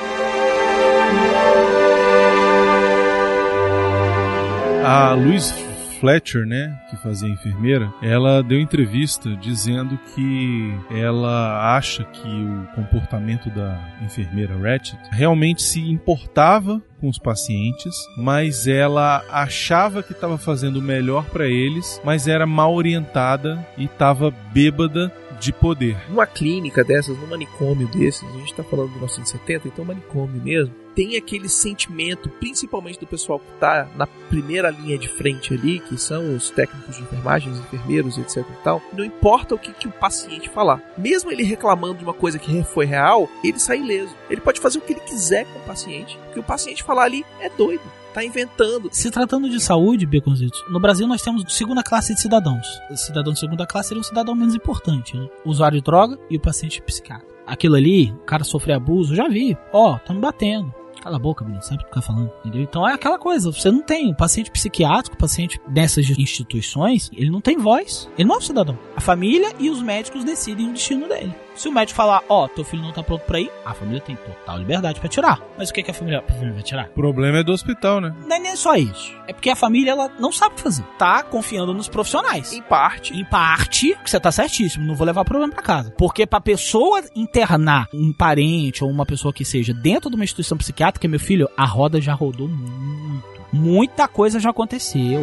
A Louise Fletcher, né, que fazia a enfermeira, ela deu entrevista dizendo que ela acha que o comportamento da enfermeira Ratched realmente se importava com os pacientes, mas ela achava que estava fazendo o melhor para eles, mas era mal orientada e estava bêbada de poder. Numa clínica dessas, num manicômio desses, a gente tá falando de mil novecentos e setenta, então manicômio mesmo, tem aquele sentimento, principalmente do pessoal que tá na primeira linha de frente ali, que são os técnicos de enfermagem, os enfermeiros, etc e tal, não importa o que, que o paciente falar. Mesmo ele reclamando de uma coisa que foi real, ele sai ileso. Ele pode fazer o que ele quiser com o paciente, porque o paciente falar ali é doido. Tá inventando. Se tratando de saúde, Baconzitos, no Brasil nós temos segunda classe de cidadãos. O cidadão de segunda classe seria um cidadão menos importante, né? O usuário de droga e o paciente psiquiatra. Aquilo ali, o cara sofre abuso, já vi. Ó, oh, tá me batendo. Cala a boca, menino, sabe o que tu tá falando, entendeu? Então é aquela coisa, você não tem, o paciente psiquiátrico, o paciente dessas instituições, ele não tem voz, ele não é um cidadão. A família e os médicos decidem o destino dele. Se o médico falar, ó, oh, teu filho não tá pronto pra ir, a família tem total liberdade pra tirar. Mas o que, que a família, a família vai tirar? O problema é do hospital, né? Não é nem só isso. É porque a família, ela não sabe fazer. Tá confiando nos profissionais. Em parte. Em parte, que você tá certíssimo, não vou levar problema pra casa. Porque pra pessoa internar um parente ou uma pessoa que seja dentro de uma instituição psiquiátrica, meu filho, a roda já rodou muito. Muita coisa já aconteceu.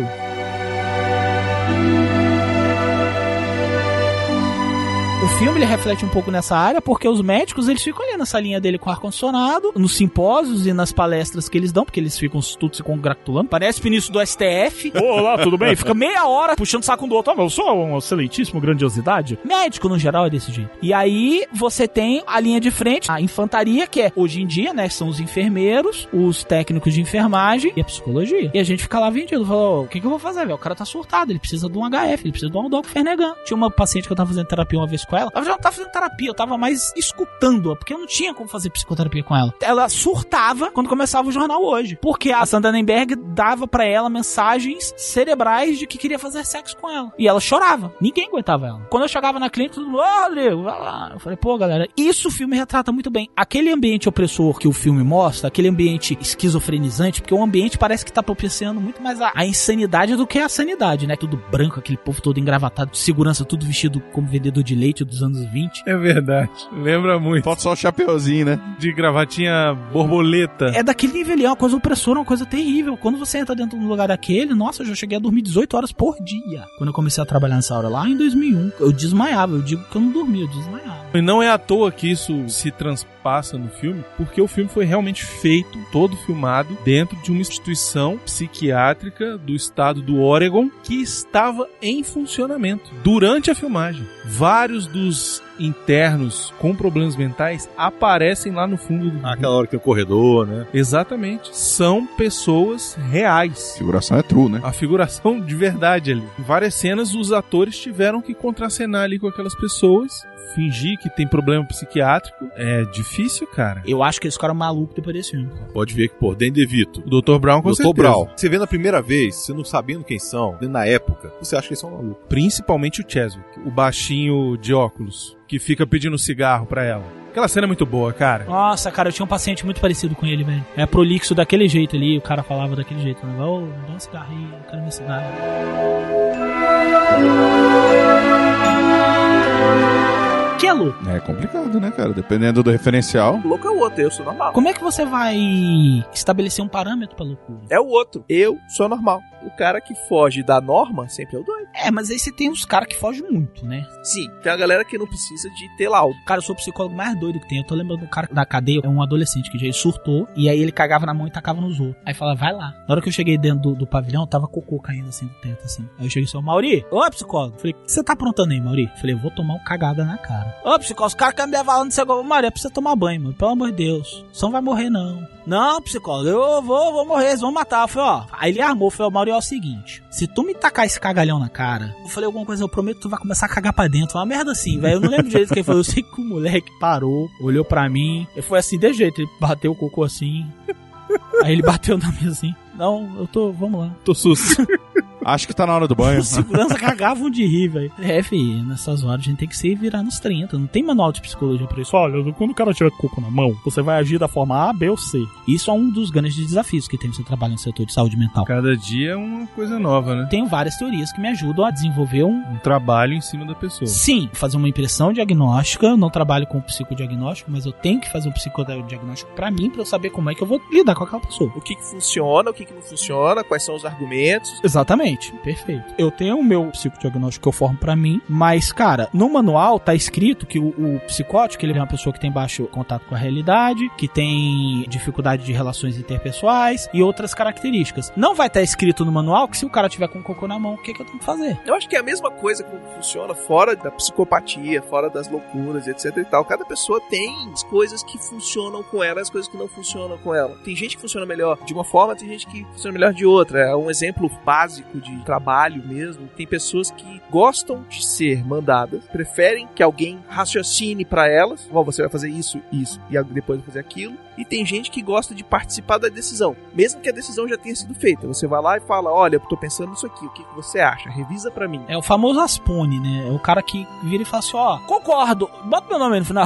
O filme ele reflete um pouco nessa área porque os médicos eles ficam ali na salinha dele com ar-condicionado, nos simpósios e nas palestras que eles dão, porque eles ficam tudo se congratulando. Parece o ministro do S T F. Olá, tudo bem? Fica meia hora puxando saco um do outro. Ah, eu sou uma excelentíssima grandiosidade. Médico, no geral, é desse jeito. E aí você tem a linha de frente, a infantaria, que é, hoje em dia, né, são os enfermeiros, os técnicos de enfermagem e a psicologia. E a gente fica lá vendido. Falou, o que, que eu vou fazer, velho? O cara tá surtado, ele precisa de um H F, ele precisa de um Aldolfo Fernegan. Tinha uma paciente que eu tava fazendo terapia uma vez com ela. Eu já não tava fazendo terapia, eu tava mais escutando-a, porque eu não tinha como fazer psicoterapia com ela. Ela surtava quando começava o jornal hoje, porque a Sandra Nemberg dava pra ela mensagens cerebrais de que queria fazer sexo com ela. E ela chorava. Ninguém aguentava ela. Quando eu chegava na clínica, todo mundo, ô, Rodrigo, vai lá. Eu falei, pô, galera, isso o filme retrata muito bem. Aquele ambiente opressor que o filme mostra, aquele ambiente esquizofrenizante, porque o ambiente parece que tá propiciando muito mais a, a insanidade do que a sanidade, né? Tudo branco, aquele povo todo engravatado, de segurança, tudo vestido como vendedor de leite dos anos vinte. É verdade. Lembra muito. Falta só o chapeuzinho, né? De gravatinha borboleta. É daquele nível ali, é uma coisa opressora, uma coisa terrível. Quando você entra dentro de um lugar daquele, nossa, eu já cheguei a dormir dezoito horas por dia. Quando eu comecei a trabalhar nessa hora lá em dois mil e um, eu desmaiava. Eu digo que eu não dormia, eu desmaiava. E não é à toa que isso se transpassa no filme, porque o filme foi realmente feito, todo filmado, dentro de uma instituição psiquiátrica do estado do Oregon que estava em funcionamento durante a filmagem. Vários dos internos com problemas mentais aparecem lá no fundo do... Ah, aquela hora que tem o corredor, né? Exatamente. São pessoas reais. A figuração é true, né? A figuração de verdade ali. Em várias cenas, os atores tiveram que contracenar ali com aquelas pessoas. Fingir que tem problema psiquiátrico é difícil, cara. Eu acho que eles ficaram malucos depois desse filme. Pode ver que, pô, Danny DeVito, O doutor Brown, com doutor certeza. Brown. Você vê na primeira vez, você não sabendo quem são, na época, você acha que eles são malucos. Principalmente o Cheswick, o baixinho de óculos, que fica pedindo cigarro pra ela. Aquela cena é muito boa, cara. Nossa, cara, eu tinha um paciente muito parecido com ele, velho. É prolixo daquele jeito ali, o cara falava daquele jeito. Né? Ô, dá um cigarrinho, eu quero meu cigarro. Que é louco. É complicado, né, cara? Dependendo do referencial. Louco é o outro, eu sou normal. Como é que você vai estabelecer um parâmetro pra loucura? É o outro, eu sou normal. O cara que foge da norma sempre é o doido. É, mas aí você tem uns caras que fogem muito, né? Sim, tem a galera que não precisa de ter laudo. Cara, eu sou o psicólogo mais doido que tem. Eu tô lembrando do cara da cadeia, é um adolescente que já surtou, e aí ele cagava na mão e tacava nos outros. Aí falava, vai lá. Na hora que eu cheguei dentro do, do pavilhão, tava cocô caindo assim do teto, assim. Aí eu cheguei e falei, Mauri, ô psicólogo. Falei, o que você tá aprontando aí, Mauri? Falei, eu vou tomar uma cagada na cara. Ô psicólogo, os caras querem me levar lá no céu. Mauri, é pra você tomar banho, mano. Pelo amor de Deus. Você não vai morrer, não. Não, psicólogo, eu vou, vou morrer, eles vão matar. Eu falei, ó. Aí ele armou, falei, Mauri, é o seguinte. Se tu me tacar esse cagalhão na cara, eu falei alguma coisa, eu prometo que tu vai começar a cagar pra dentro. Uma merda assim, velho. Eu não lembro direito o que ele falou. Eu sei que o moleque parou, olhou pra mim. E foi assim, de jeito. Ele bateu o cocô assim. Aí ele bateu na mesa assim. Não, eu tô, vamos lá. Tô susto. Acho que tá na hora do banho. Os segurança cagavam de rir, velho. É, filho, nessas horas a gente tem que se virar nos trinta. Não tem manual de psicologia pra isso. Olha, quando o cara tiver coco na mão, você vai agir da forma A, B ou C. Isso é um dos grandes desafios que tem você trabalhar no setor de saúde mental. Cada dia é uma coisa nova, né? Tenho várias teorias que me ajudam a desenvolver um... Um trabalho em cima da pessoa. Sim, fazer uma impressão diagnóstica. Eu não trabalho com psicodiagnóstico, mas eu tenho que fazer um psicodiagnóstico pra mim, pra eu saber como é que eu vou lidar com aquela pessoa. O que que funciona, o que que não funciona, quais são os argumentos. Exatamente, perfeito. Eu tenho o meu psicodiagnóstico que eu formo pra mim, mas, cara, no manual tá escrito que o, o psicótico, ele é uma pessoa que tem baixo contato com a realidade, que tem dificuldade de relações interpessoais e outras características. Não vai estar escrito no manual que se o cara tiver com cocô na mão, o que que eu tenho que fazer? Eu acho que é a mesma coisa que funciona fora da psicopatia, fora das loucuras, etc e tal. Cada pessoa tem as coisas que funcionam com ela, as coisas que não funcionam com ela. Tem gente que funciona melhor de uma forma, tem gente que funciona melhor de outra. É um exemplo básico de trabalho mesmo. Tem pessoas que gostam de ser mandadas, preferem que alguém raciocine pra elas, ó, oh, você vai fazer isso, isso, e depois vai fazer aquilo. E tem gente que gosta de participar da decisão, mesmo que a decisão já tenha sido feita. Você vai lá e fala, olha, eu tô pensando nisso aqui, o que você acha? Revisa pra mim. É o famoso Aspone, né? É o cara que vira e fala assim, ó, concordo, bota meu nome aí no final.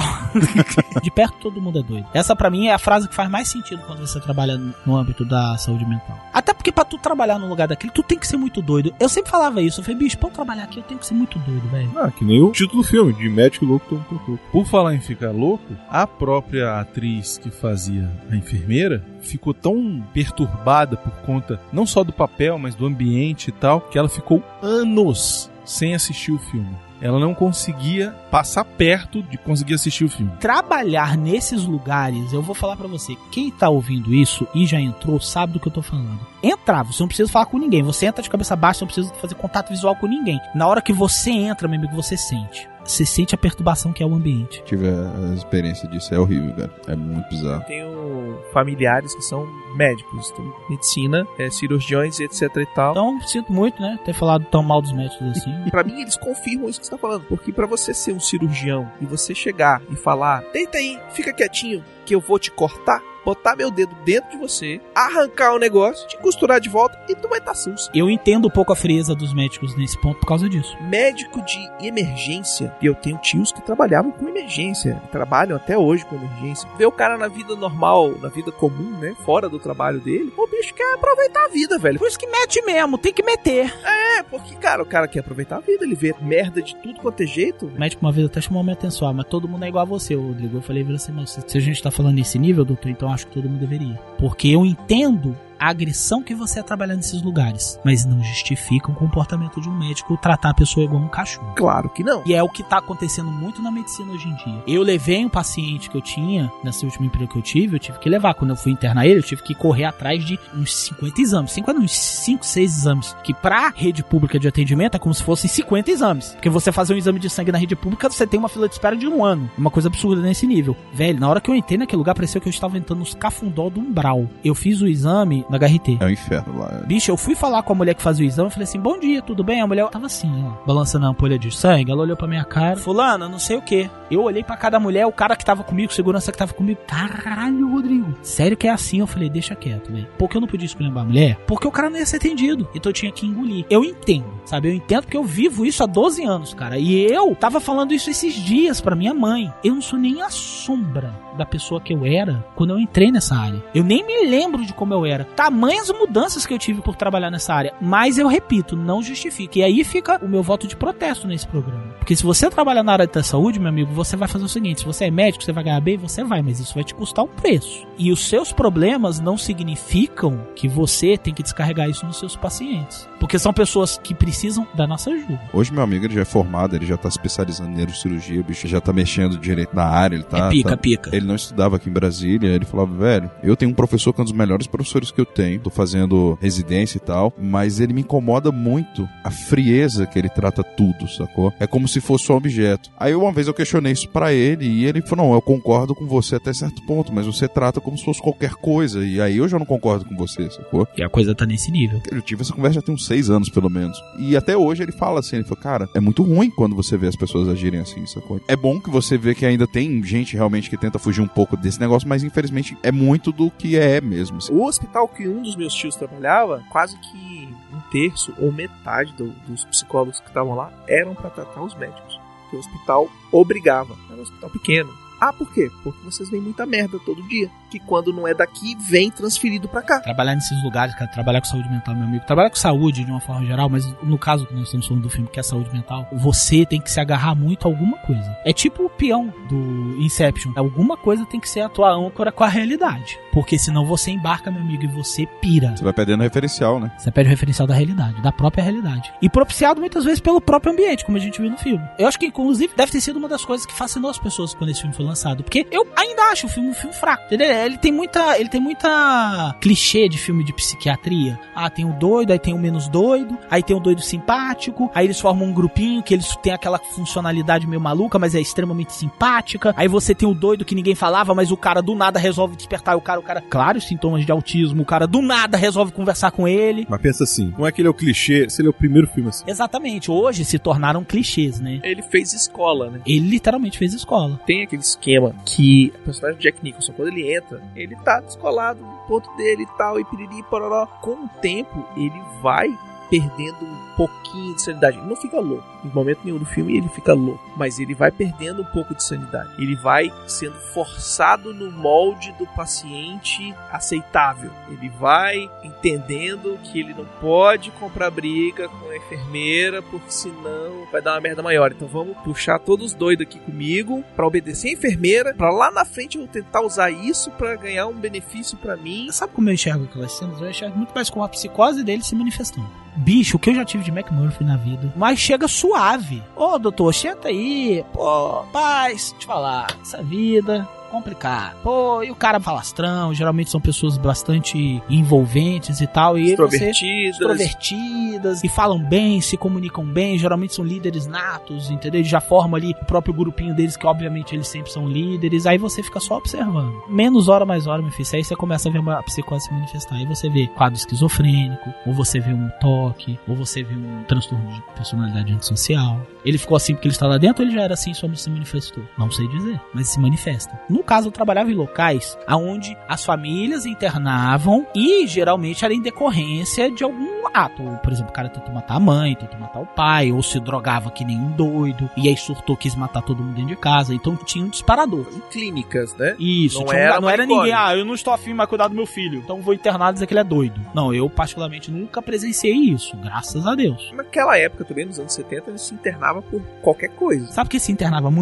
De perto todo mundo é doido. Essa pra mim é a frase que faz mais sentido quando você trabalha no âmbito da saúde mental. Até porque pra tu trabalhar no lugar daquele, tu tem que ser muito doido. Eu sempre falava isso, eu falei, bicho, pra eu trabalhar aqui eu tenho que ser muito doido, velho. Ah, que nem o título do filme, de médico louco, tô um pouco louco. Por falar em ficar louco, a própria atriz que fazia a enfermeira ficou tão perturbada por conta não só do papel, mas do ambiente e tal, que ela ficou anos sem assistir o filme. Ela não conseguia passar perto de conseguir assistir o filme. Trabalhar nesses lugares, eu vou falar pra você, quem tá ouvindo isso e já entrou, sabe do que eu tô falando. Entrar, você não precisa falar com ninguém. Você entra de cabeça baixa, você não precisa fazer contato visual com ninguém. Na hora que você entra, meu amigo, você sente. Você sente a perturbação que é o ambiente. Tive a experiência disso, é horrível, cara. É muito bizarro. Tenho familiares que são médicos, então, medicina, é, cirurgiões, etc e tal. Então, sinto muito, né, ter falado tão mal dos médicos assim. E pra mim, eles confirmam isso que você tá falando. Porque pra você ser um cirurgião e você chegar e falar, deita aí, fica quietinho, que eu vou te cortar, botar meu dedo dentro de você, arrancar o negócio, te costurar de volta e tu vai estar susto. Eu entendo um pouco a frieza dos médicos nesse ponto por causa disso. Médico de emergência, e eu tenho tios que trabalhavam com emergência, trabalham até hoje com emergência. Vê o cara na vida normal, na vida comum, né, fora do trabalho dele, o bicho quer aproveitar a vida, velho. Por isso que mete mesmo, tem que meter. É, porque, cara, o cara quer aproveitar a vida, ele vê merda de tudo quanto é jeito. O médico uma vez até chamou minha atenção, ah, mas todo mundo é igual a você, Rodrigo. Eu falei assim, mas se a gente tá falando nesse nível, doutor, então acho que todo mundo deveria. Porque eu entendo a agressão que você é trabalhar nesses lugares, mas não justifica o comportamento de um médico tratar a pessoa igual um cachorro. Claro que não. E é o que tá acontecendo muito na medicina hoje em dia. Eu levei um paciente que eu tinha, nessa última emprego que eu tive, eu tive que levar. Quando eu fui internar ele, eu tive que correr atrás de uns cinquenta exames. cinquenta, uns cinco, seis exames. Que pra rede pública de atendimento é como se fossem cinquenta exames. Porque você fazer um exame de sangue na rede pública, você tem uma fila de espera de um ano. Uma coisa absurda nesse nível. Velho, na hora que eu entrei naquele lugar, pareceu que eu estava entrando nos cafundó do umbral. Eu fiz o exame na H R T. É o inferno lá. É. Bicho, eu fui falar com a mulher que fazia o exame, eu falei assim, bom dia, tudo bem? A mulher tava assim, ó, balançando a ampulha de sangue. Ela olhou pra minha cara, fulana, não sei o que. Eu olhei pra cada mulher, o cara que tava comigo, o segurança que tava comigo, caralho, Rodrigo, sério que é assim? Eu falei, deixa quieto, velho. Por que eu não podia escolher a mulher? Porque o cara não ia ser atendido, então eu tinha que engolir. Eu entendo, sabe? Eu entendo porque eu vivo isso há doze anos, cara. E eu tava falando isso esses dias pra minha mãe. Eu não sou nem a sombra da pessoa que eu era quando eu entrei nessa área. Eu nem me lembro de como eu era. Tamanhas mudanças que eu tive por trabalhar nessa área. Mas eu repito, não justifica. E aí fica o meu voto de protesto nesse programa. Porque se você trabalha na área da saúde, meu amigo, você vai fazer o seguinte, se você é médico, você vai ganhar bem, você vai, mas isso vai te custar um preço. E os seus problemas não significam que você tem que descarregar isso nos seus pacientes. Porque são pessoas que precisam da nossa ajuda. Hoje meu amigo ele já é formado, ele já tá especializando em neurocirurgia, o bicho já tá mexendo direito na área, ele tá... É pica, tá, pica. Ele não estudava aqui em Brasília, ele falava, velho, eu tenho um professor que é um dos melhores professores que eu tenho, tô fazendo residência e tal, mas ele me incomoda muito a frieza que ele trata tudo, sacou? É como se fosse um objeto. Aí uma vez eu questionei isso pra ele e ele falou, não, eu concordo com você até certo ponto, mas você trata como se fosse qualquer coisa, e aí eu já não concordo com você, sacou? E a coisa tá nesse nível. Eu tive essa conversa já tem uns seis anos, pelo menos. E até hoje ele fala assim, ele fala, cara, é muito ruim quando você vê as pessoas agirem assim, sacou? É bom que você vê que ainda tem gente realmente que tenta fugir um pouco desse negócio, mas infelizmente é muito do que é mesmo. O hospital que um dos meus tios trabalhava, quase que um terço ou metade do, dos psicólogos que estavam lá eram para tratar os médicos. Porque o hospital obrigava. Era um hospital pequeno. Ah, por quê? Porque vocês veem muita merda todo dia. Que quando não é daqui, vem transferido pra cá. Trabalhar nesses lugares, cara, trabalhar com saúde mental, meu amigo. Trabalhar com saúde de uma forma geral, mas no caso que nós estamos falando do filme, que é saúde mental, você tem que se agarrar muito a alguma coisa. É tipo o peão do Inception. Alguma coisa tem que ser a tua âncora com a realidade. Porque senão você embarca, meu amigo, e você pira. Você vai perdendo o referencial, né? Você perde o referencial da realidade, da própria realidade. E propiciado muitas vezes pelo próprio ambiente, como a gente viu no filme. Eu acho que, inclusive, deve ter sido uma das coisas que fascinou as pessoas quando esse filme foi lançado. Porque eu ainda acho o filme um filme fraco, entendeu? Ele tem muita, ele tem muita clichê de filme de psiquiatria. Ah, tem o doido, aí tem o menos doido, aí tem o doido simpático, aí eles formam um grupinho que eles têm aquela funcionalidade meio maluca, mas é extremamente simpática. Aí você tem o doido que ninguém falava, mas o cara do nada resolve despertar o cara, o cara, claro, os sintomas de autismo, o cara do nada resolve conversar com ele. Mas pensa assim, não é que ele é o clichê, se ele é o primeiro filme assim. Exatamente, hoje se tornaram clichês, né? Ele fez escola, né? Ele literalmente fez escola. Tem aquele esquema que o personagem de Jack Nicholson, quando ele entra, ele tá descolado no ponto dele e tal, e piriri, pororó. Com o tempo, ele vai perdendo um pouquinho de sanidade. Ele não fica louco. Em momento nenhum do filme ele fica louco. Mas ele vai perdendo um pouco de sanidade. Ele vai sendo forçado no molde do paciente aceitável. Ele vai entendendo que ele não pode comprar briga com a enfermeira, porque senão vai dar uma merda maior. Então vamos puxar todos doidos aqui comigo pra obedecer a enfermeira, pra lá na frente eu tentar usar isso pra ganhar um benefício pra mim. Sabe como eu enxergo aquelas cenas? Eu enxergo muito mais como a psicose dele se manifestando. Bicho, o que eu já tive de McMurphy na vida. Mas chega suave. Ô, doutor, senta aí. Pô, paz, te falar. Essa vida... complicado. Pô, e o cara falastrão, geralmente são pessoas bastante envolventes e tal, e extrovertidas. Você, extrovertidas, e falam bem, se comunicam bem, geralmente são líderes natos, entendeu? Eles já formam ali o próprio grupinho deles, que obviamente eles sempre são líderes, aí você fica só observando. Menos hora, mais hora, meu filho, aí você começa a ver a psicose se manifestar, aí você vê quadro esquizofrênico, ou você vê um toque, ou você vê um transtorno de personalidade antissocial. Ele ficou assim porque ele está lá dentro, ou ele já era assim só se manifestou? Não sei dizer, mas se manifesta. No caso, eu trabalhava em locais onde as famílias internavam e geralmente era em decorrência de algum ato. Por exemplo, o cara tentou matar a mãe, tentou matar o pai, ou se drogava que nem um doido, e aí surtou, quis matar todo mundo dentro de casa. Então tinha um disparador. Em clínicas, né? Isso, não, era, um, não era ninguém, ah, eu não estou afim mais cuidar do meu filho, então vou internar e dizer que ele é doido. Não, eu particularmente nunca presenciei isso, graças a Deus. Naquela época também, nos anos setenta, ele se internava por qualquer coisa. Sabe por que se internava muito?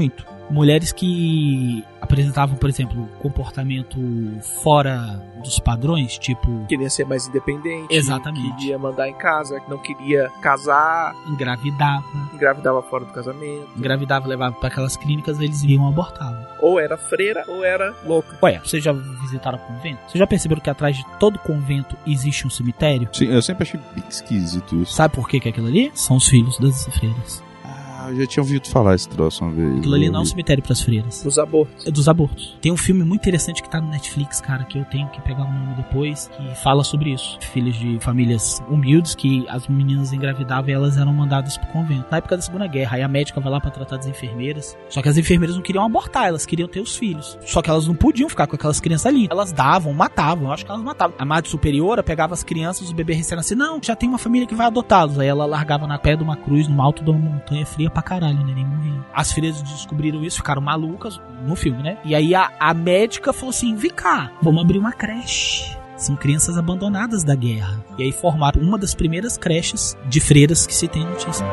mulheres que apresentavam, por exemplo, comportamento fora dos padrões, tipo... Queria ser mais independente. Exatamente. Queria mandar em casa, não queria casar. Engravidava. Engravidava fora do casamento. Engravidava, levava pra aquelas clínicas, eles iam abortavam. Ou era freira, ou era louca. Ué, vocês já visitaram o convento? Vocês já perceberam que atrás de todo convento existe um cemitério? Sim, eu sempre achei bem esquisito isso. Sabe por que que é aquilo ali? São os filhos das freiras. Ah, eu já tinha ouvido falar esse troço uma vez. Aquilo ali não é um cemitério pras freiras. Dos abortos. É dos abortos. Tem um filme muito interessante que tá no Netflix, cara, que eu tenho que pegar o nome depois, que fala sobre isso. Filhos de famílias humildes, que as meninas engravidavam e elas eram mandadas pro convento. Na época da Segunda Guerra, aí a médica vai lá pra tratar das enfermeiras. Só que as enfermeiras não queriam abortar, elas queriam ter os filhos. Só que elas não podiam ficar com aquelas crianças ali. Elas davam, matavam, eu acho que elas matavam. A madre superiora pegava as crianças, o bebê recém-nascido, não, já tem uma família que vai adotá-los. Aí ela largava na pé de uma cruz, no alto de uma montanha fria pra caralho, né? Nem morria. As freiras descobriram isso, ficaram malucas no filme, né? E aí a, a médica falou assim, vem cá, vamos abrir uma creche. São crianças abandonadas da guerra. E aí formaram uma das primeiras creches de freiras que se tem notícia.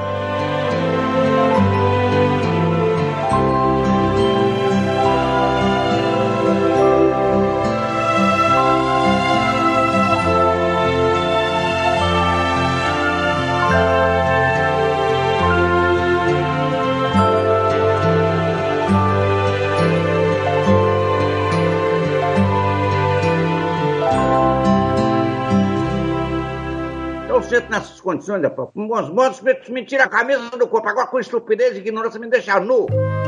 Nessas condições, rapaz, com bons modos, me tira a camisa do corpo. Agora, com estupidez e ignorância, me deixa nu.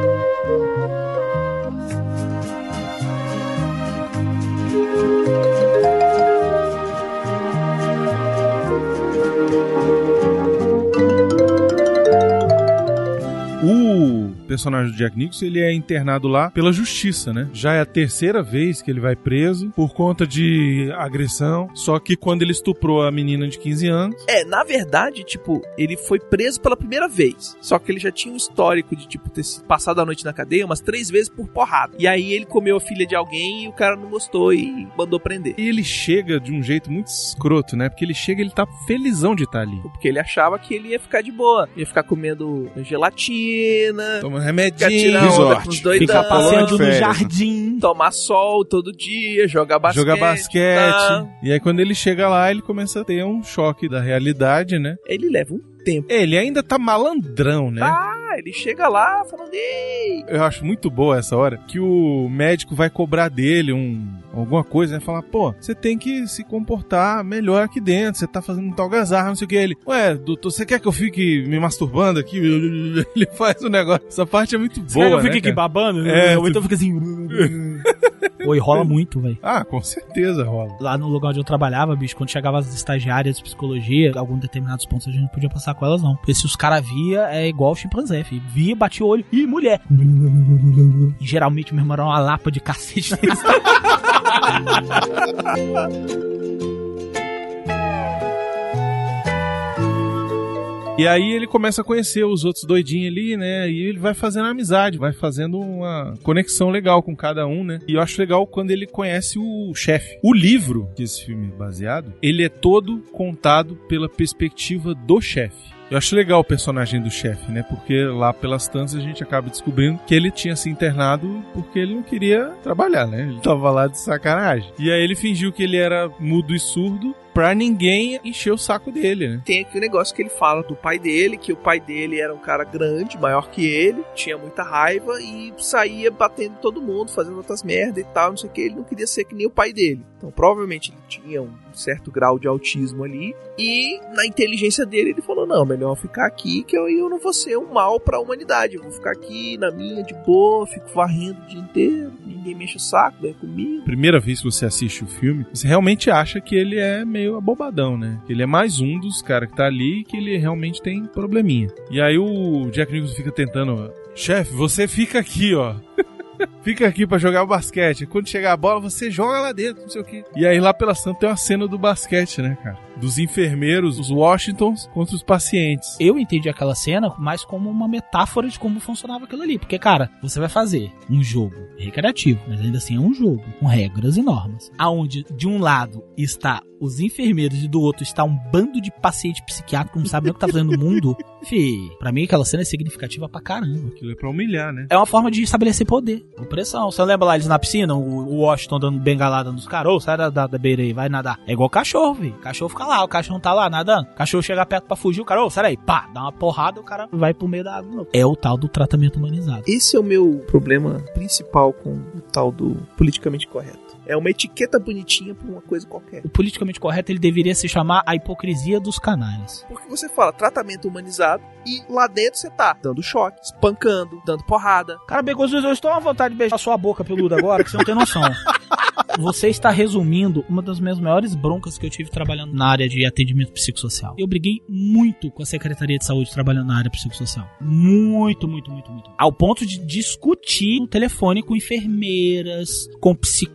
O personagem do Jack Nicholson, ele é internado lá pela justiça, né? Já é a terceira vez que ele vai preso por conta de agressão, só que quando ele estuprou a menina de quinze anos... É, na verdade, tipo, ele foi preso pela primeira vez, só que ele já tinha um histórico de, tipo, ter passado a noite na cadeia umas três vezes por porrada. E aí ele comeu a filha de alguém e o cara não gostou e mandou prender. E ele chega de um jeito muito escroto, né? Porque ele chega e ele tá felizão de estar ali. Porque ele achava que ele ia ficar de boa, ia ficar comendo gelatina... Toma remedinho, ficar passeando no jardim, tomar sol todo dia, jogar basquete. Jogar basquete. Tá. E aí quando ele chega lá, ele começa a ter um choque da realidade, né? Ele leva um tempo. Ele ainda tá malandrão, né? Ah, ele chega lá falando, ei. Eu acho muito boa essa hora, que o médico vai cobrar dele um, alguma coisa, né? Falar, pô, você tem que se comportar melhor aqui dentro, você tá fazendo muita algazarra, não sei o que. Ele, ué, doutor, você quer que eu fique me masturbando aqui? Ele faz o um negócio. Essa parte é muito boa, né? Eu fico aqui babando, né? É, ou então fica assim... Oi, rola muito, velho. Ah, com certeza rola. Lá no lugar onde eu trabalhava, bicho, quando chegava as estagiárias de psicologia, alguns determinados pontos a gente não podia passar com elas, não. Porque se os caras via, é igual o chimpanzé, filho. Via, batia o olho, ih, mulher. E geralmente meu irmão era uma lapa de cacete. E aí ele começa a conhecer os outros doidinhos ali, né? E ele vai fazendo amizade, vai fazendo uma conexão legal com cada um, né? E eu acho legal quando ele conhece o chefe. O livro que esse filme é baseado, ele é todo contado pela perspectiva do chefe. Eu acho legal o personagem do chefe, né? Porque lá pelas tantas a gente acaba descobrindo que ele tinha se internado porque ele não queria trabalhar, né? Ele tava lá de sacanagem. E aí ele fingiu que ele era mudo e surdo pra ninguém encher o saco dele, né? Tem aquele negócio que ele fala do pai dele, que o pai dele era um cara grande, maior que ele, tinha muita raiva e saía batendo todo mundo, fazendo outras merdas e tal, não sei o que. Ele não queria ser que nem o pai dele. Então provavelmente ele tinha um certo grau de autismo ali e na inteligência dele ele falou, não, melhor ficar aqui que eu, eu não vou ser um mal pra humanidade, eu vou ficar aqui na minha de boa, fico varrendo o dia inteiro, ninguém mexe o saco, vem comigo. Primeira vez que você assiste o filme, você realmente acha que ele é meio abobadão, né? Que ele é mais um dos caras que tá ali e que ele realmente tem probleminha. E aí o Jack Nicholson fica tentando, chefe, você fica aqui, ó. Fica aqui pra jogar o basquete. Quando chegar a bola, você joga lá dentro, não sei o quê. E aí lá pela Santa tem uma cena do basquete, né, cara? dos enfermeiros, os Washingtons, contra os pacientes. Eu entendi aquela cena mais como uma metáfora de como funcionava aquilo ali. Porque, cara, você vai fazer um jogo recreativo, mas ainda assim é um jogo com regras e normas. Aonde, de um lado, está os enfermeiros e do outro está um bando de paciente psiquiátrico que não sabe nem o que tá fazendo no mundo. Fih, pra mim aquela cena é significativa pra caramba. Aquilo é pra humilhar, né? É uma forma de estabelecer poder, opressão. Você lembra lá eles na piscina, o, o Washington dando bengalada nos caras? Ô, sai da, da, da beira aí, vai nadar. É igual cachorro, vi. Cachorro fica lá, o cachorro tá lá nadando. O cachorro chega perto pra fugir, o cara, ô, sai daí, pá, dá uma porrada, o cara vai pro meio da água de novo. É o tal do tratamento humanizado. Esse é o meu problema principal com o tal do politicamente correto. É uma etiqueta bonitinha pra uma coisa qualquer. O politicamente correto, ele deveria se chamar a hipocrisia dos canalhas. Porque você fala tratamento humanizado e lá dentro você tá dando choque, espancando, dando porrada. Cara, Begozinho, eu estou à vontade de beijar sua boca peluda agora, que você não tem noção. Você está resumindo uma das minhas maiores broncas que eu tive trabalhando na área de atendimento psicossocial. Eu briguei muito com a Secretaria de Saúde trabalhando na área psicossocial. Muito, muito, muito, muito. Ao ponto de discutir no telefone com enfermeiras, com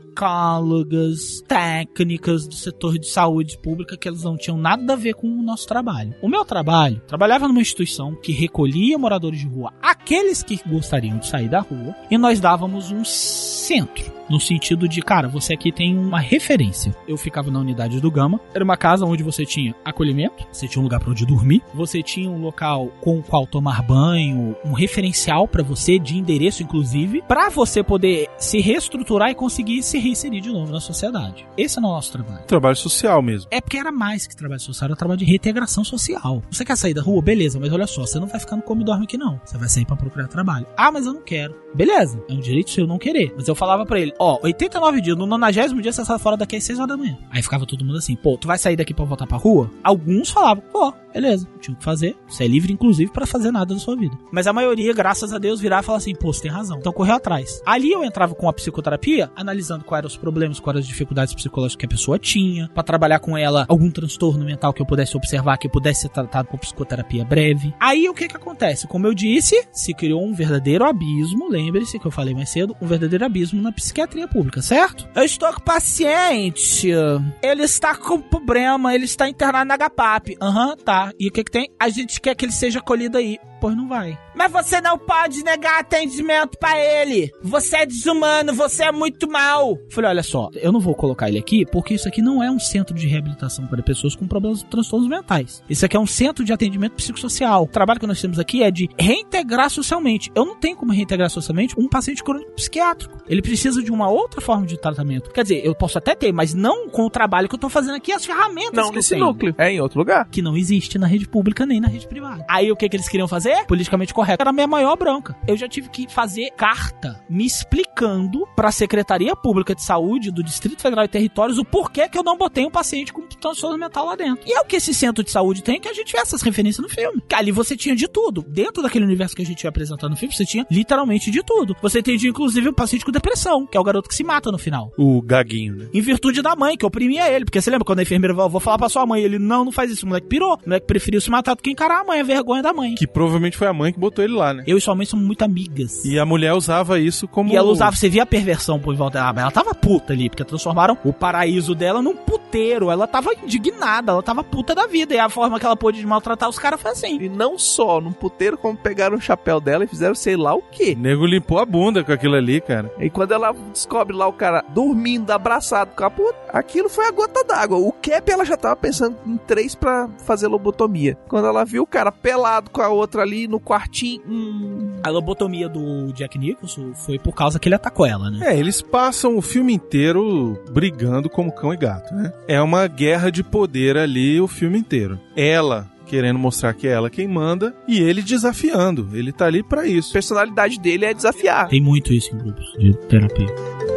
psicólogas, técnicas do setor de saúde pública que elas não tinham nada a ver com o nosso trabalho. O meu trabalho, trabalhava numa instituição que recolhia moradores de rua, aqueles que gostariam de sair da rua, e nós dávamos um centro. No sentido de, cara, você aqui tem uma referência. Eu ficava na unidade do Gama. Era uma casa onde você tinha acolhimento, você tinha um lugar pra onde dormir, você tinha um local com o qual tomar banho, um referencial pra você, de endereço inclusive, pra você poder se reestruturar e conseguir se reinserir de novo na sociedade. Esse é o nosso trabalho. Trabalho social mesmo. É porque era mais que trabalho social, era trabalho de reintegração social. Você quer sair da rua? Beleza, mas olha só, você não vai ficar no come e dorme aqui não. Você vai sair pra procurar trabalho. Ah, mas eu não quero. Beleza, é um direito seu não querer. Mas eu falava pra ele, ó, oitenta e nove dias, no nonagésimo dia você sai fora daqui às seis horas da manhã. Aí ficava todo mundo assim, pô, tu vai sair daqui pra voltar pra rua? Alguns falavam, pô, beleza, não tinha o que fazer. Você é livre, inclusive, pra fazer nada da sua vida. Mas a maioria, graças a Deus, virava e falava assim, pô, você tem razão. Então correu atrás. Ali eu entrava com a psicoterapia, analisando quais eram os problemas, quais eram as dificuldades psicológicas que a pessoa tinha, pra trabalhar com ela algum transtorno mental que eu pudesse observar, que eu pudesse ser tratado com psicoterapia breve. Aí o que que acontece? Como eu disse, se criou um verdadeiro abismo, lembre-se que eu falei mais cedo, um verdadeiro abismo na psiquiatria pública, certo? Eu estou com o paciente, ele está com problema, ele está internado na H P A P. Aham, uhum, tá. E o que que tem? A gente quer que ele seja acolhido aí. Pois não vai. Mas você não pode negar atendimento pra ele. Você é desumano, você é muito mal. Falei, olha só, eu não vou colocar ele aqui porque isso aqui não é um centro de reabilitação para pessoas com problemas de transtornos mentais. Isso aqui é um centro de atendimento psicossocial. O trabalho que nós temos aqui é de reintegrar socialmente. Eu não tenho como reintegrar socialmente um paciente crônico psiquiátrico. Ele precisa de uma outra forma de tratamento. Quer dizer, eu posso até ter, mas não com o trabalho que eu tô fazendo aqui, as ferramentas não, que nesse eu tenho. núcleo. É em outro lugar. Que não existe na rede pública nem na rede privada. Aí o que que eles queriam fazer? Politicamente correto. Era a minha maior bronca. Eu já tive que fazer carta me explicando pra Secretaria Pública de Saúde do Distrito Federal e Territórios o porquê que eu não botei um paciente com transtorno mental lá dentro. E é o que esse centro de saúde tem, que a gente vê essas referências no filme. Que ali você tinha de tudo. Dentro daquele universo que a gente ia apresentar no filme, você tinha literalmente de tudo. Você entendia, inclusive, o paciente com depressão, que é o garoto que se mata no final. O gaguinho, né? Em virtude da mãe, que oprimia ele. Porque você lembra quando a enfermeira falou, vou falar pra sua mãe, ele, não, não faz isso. O moleque pirou. O moleque preferiu se matar do que encarar a mãe, a vergonha da mãe. Que provavelmente foi a mãe que botou ele lá, né? Eu e sua mãe somos muito amigas. E a mulher usava isso como... E ela usava, você via a perversão por volta dela. Ela tava puta ali, porque transformaram o paraíso dela num puteiro. Ela tava indignada, ela tava puta da vida. E a forma que ela pôde de maltratar os caras foi assim. E não só num puteiro, como pegaram o chapéu dela e fizeram sei lá o quê. O nego limpou a bunda com aquilo ali, cara. E quando ela descobre lá o cara dormindo, abraçado com a puta, aquilo foi a gota d'água. O Cap, ela já tava pensando em três pra fazer lobotomia. Quando ela viu o cara pelado com a outra ali no quartinho... Hum... A lobotomia do Jack Nicholson foi por causa que ele atacou ela, né? É, eles passam o filme inteiro brigando como cão e gato, né? É uma guerra de poder ali o filme inteiro. Ela... querendo mostrar que é ela quem manda, e ele desafiando. Ele tá ali pra isso. A personalidade dele é desafiar. Tem muito isso em grupos de terapia.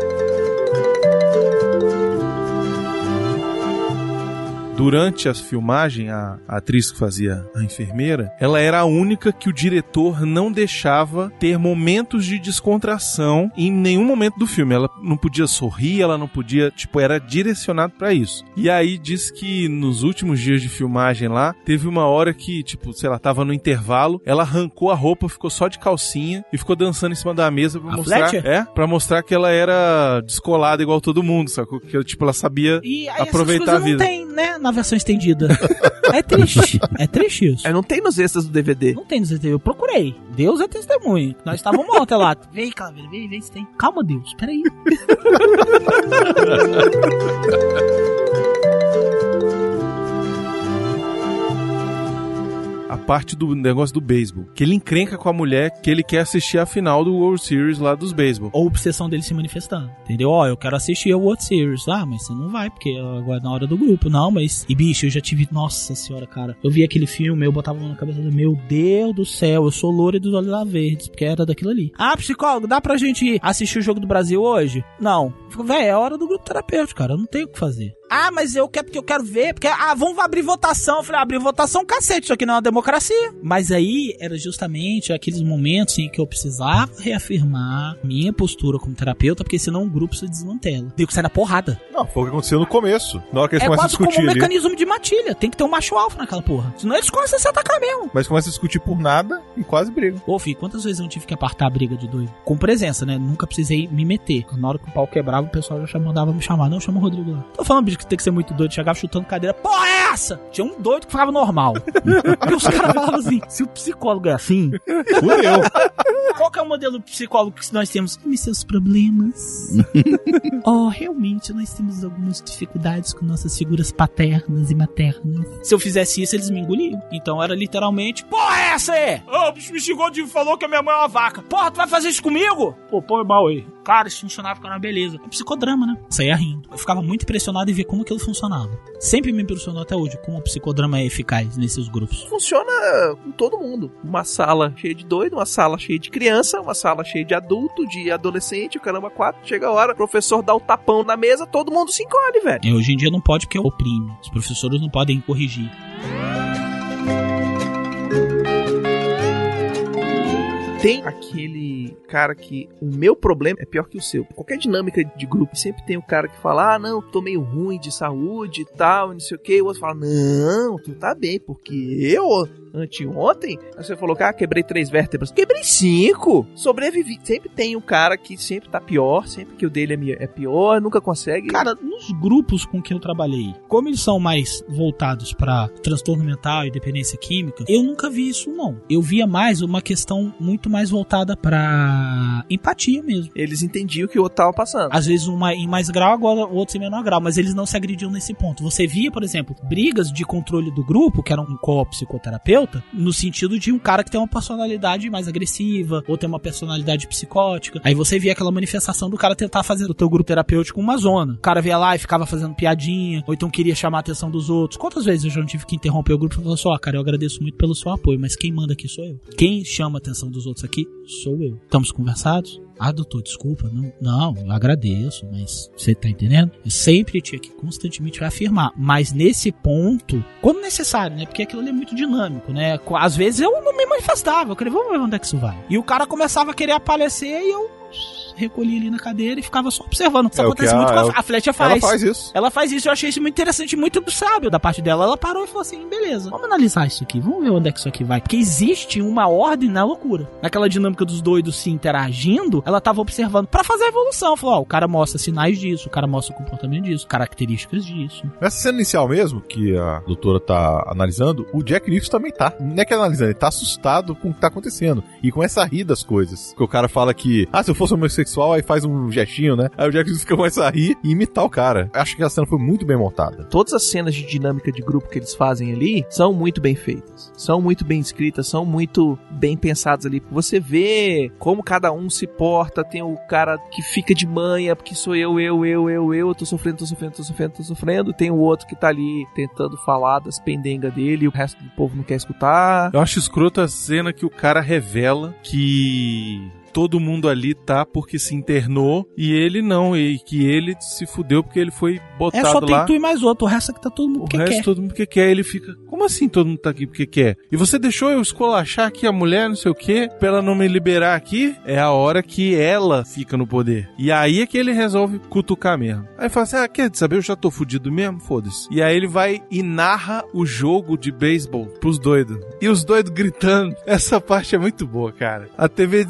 Durante a filmagem, a, a atriz que fazia a enfermeira, ela era a única que o diretor não deixava ter momentos de descontração em nenhum momento do filme. Ela não podia sorrir, ela não podia, tipo, era direcionado pra isso. E aí diz que nos últimos dias de filmagem lá, teve uma hora que, tipo, sei lá, tava no intervalo, ela arrancou a roupa, ficou só de calcinha e ficou dançando em cima da mesa pra a mostrar, Fletcher? é, pra mostrar que ela era descolada igual todo mundo, sacou? Que, tipo, ela sabia e aí aproveitar a vida. Não tem, né? na versão estendida. É triste. É triste isso. É, não tem nos extras do D V D. Não tem nos extras. Eu procurei. Deus é testemunho. Nós estávamos ontem lá. Vem, Caveira, vem, vem se tem. Calma, Deus. Peraí. A parte do negócio do beisebol, que ele encrenca com a mulher que ele quer assistir a final do World Series lá dos beisebol. Ou a obsessão dele se manifestando, entendeu? Ó, eu quero assistir a World Series. Ah, mas você não vai, porque agora é na hora do grupo. Não, mas... E, bicho, eu já tive... Nossa senhora, cara. Eu vi aquele filme, eu botava a mão na cabeça do... Meu Deus do céu, eu sou loura e dos olhos lá verdes, porque era daquilo ali. Ah, psicólogo, dá pra gente assistir o Jogo do Brasil hoje? Não. Véi, é a hora do grupo terapêutico, cara. Eu não tenho o que fazer. Ah, mas eu quero porque eu quero ver, porque, ah, vamos abrir votação. Eu falei, ah, abrir votação, cacete, isso aqui não é uma democracia. Mas aí, era justamente aqueles momentos em que eu precisava reafirmar minha postura como terapeuta, porque senão o grupo se desmantela. Deu que sair na porrada. Não, foi o que aconteceu no começo. Na hora que eles É começam a quase como discutir um ali. mecanismo de matilha. Tem que ter um macho alfa naquela porra. Senão eles começam a se atacar mesmo. Mas começa a discutir por nada e quase briga. Ô, filho, quantas vezes eu não tive que apartar a briga de doido? Com presença, né? Nunca precisei me meter. Na hora que o pau quebrava, o pessoal já mandava me chamar. Não, chama o Rodrigo lá. Tô falando, bicho, que tem que ser muito doido. Chegava chutando cadeira. Porra é essa? Tinha um doido que ficava normal. E os caras falavam assim, se o psicólogo é assim... Fudeu. Qual que é o modelo psicólogo que nós temos? E seus problemas. Oh, realmente, nós temos algumas dificuldades com nossas figuras paternas e maternas. Se eu fizesse isso, eles me engoliam. Então era literalmente, porra é essa aí? Ô, o bicho me xingou de falou que a minha mãe é uma vaca. Porra, tu vai fazer isso comigo? Pô, põe mal aí. Cara, isso funcionava, ficava uma beleza. É psicodrama, né? Saía rindo. Eu ficava muito impressionado em ver como aquilo funcionava. Sempre me impressionou até hoje como o psicodrama é eficaz nesses grupos. Funciona com todo mundo. Uma sala cheia de doido, uma sala cheia de criança, uma sala cheia de adulto, de adolescente, o caramba, quatro. Chega a hora, o professor dá o tapão na mesa, todo mundo se encolhe, velho. E hoje em dia não pode porque oprime. Os professores não podem corrigir. Tem aquele cara que o meu problema é pior que o seu. Qualquer dinâmica de grupo sempre tem o cara que fala, ah, não, tô meio ruim de saúde e tal, não sei o que. O outro fala, não, tu tá bem, porque eu, anteontem, aí você falou que, ah, quebrei três vértebras. Quebrei cinco! Sobrevivi. Sempre tem um cara que sempre tá pior, sempre que o dele é pior, nunca consegue. Cara, nos grupos com que eu trabalhei, como eles são mais voltados pra transtorno mental e dependência química, eu nunca vi isso, não. Eu via mais uma questão muito mais voltada pra empatia mesmo. Eles entendiam o que o outro tava passando. Às vezes uma em mais grau, agora o outro em menor grau, mas eles não se agrediam nesse ponto. Você via, por exemplo, brigas de controle do grupo, que era um co-psicoterapeuta, no sentido de um cara que tem uma personalidade mais agressiva, ou tem uma personalidade psicótica. Aí você via aquela manifestação do cara tentar fazer o teu grupo terapêutico uma zona. O cara via lá e ficava fazendo piadinha, ou então queria chamar a atenção dos outros. Quantas vezes eu já não tive que interromper o grupo e falar assim, ó, oh, cara, eu agradeço muito pelo seu apoio, mas quem manda aqui sou eu. Quem chama a atenção dos outros aqui sou eu. Estamos conversados? Ah, doutor, desculpa, não, não, eu agradeço, mas você tá entendendo? Eu sempre tinha que constantemente afirmar, mas nesse ponto, quando necessário, né? Porque aquilo ali é muito dinâmico, né? Às vezes eu não me manifestava, eu queria, vamos ver onde é que isso vai. E o cara começava a querer aparecer e eu recolhi ali na cadeira e ficava só observando. Isso é acontece a, muito com a, é a Fletcher faz. Ela faz isso. Ela faz isso, eu achei isso muito interessante, muito sábio da parte dela. Ela parou e falou assim, beleza, vamos analisar isso aqui, vamos ver onde é que isso aqui vai. Porque existe uma ordem na loucura. Naquela dinâmica dos doidos se interagindo, ela tava observando pra fazer a evolução. Falou, ó, o cara mostra sinais disso, o cara mostra o comportamento disso, características disso. Nessa cena inicial mesmo, que a doutora tá analisando, o Jack Nicholson também tá. Não é que analisando, ele tá assustado com o que tá acontecendo. E começa a rir das coisas. Porque o cara fala que, ah, se eu fosse homossexual, aí faz um gestinho, né? Aí o Jack Nicholson começa a rir e imitar o cara. Acho que a cena foi muito bem montada. Todas as cenas de dinâmica de grupo que eles fazem ali são muito bem feitas. São muito bem escritas, são muito bem pensadas ali. Você vê como cada um se porta, tem o cara que fica de manha, porque sou eu, eu, eu, eu, eu, tô sofrendo, tô sofrendo, tô sofrendo, tô sofrendo. Tem o outro que tá ali tentando falar das pendengas dele e o resto do povo não quer escutar. Eu acho escroto a cena que o cara revela que todo mundo ali tá porque se internou e ele não, e que ele se fudeu porque ele foi botado lá. É, só tem lá. Tu e mais outro, o resto aqui tá todo mundo porque quer. O resto quer. todo mundo porque quer. Ele fica, como assim todo mundo tá aqui porque quer? E você deixou eu esculachar aqui a mulher, não sei o quê, pra ela não me liberar aqui? É a hora que ela fica no poder. E aí é que ele resolve cutucar mesmo. Aí fala assim, ah, quer saber, eu já tô fudido mesmo? Foda-se. E aí ele vai e narra o jogo de beisebol pros doidos. E os doidos gritando. Essa parte é muito boa, cara. A T V desligada e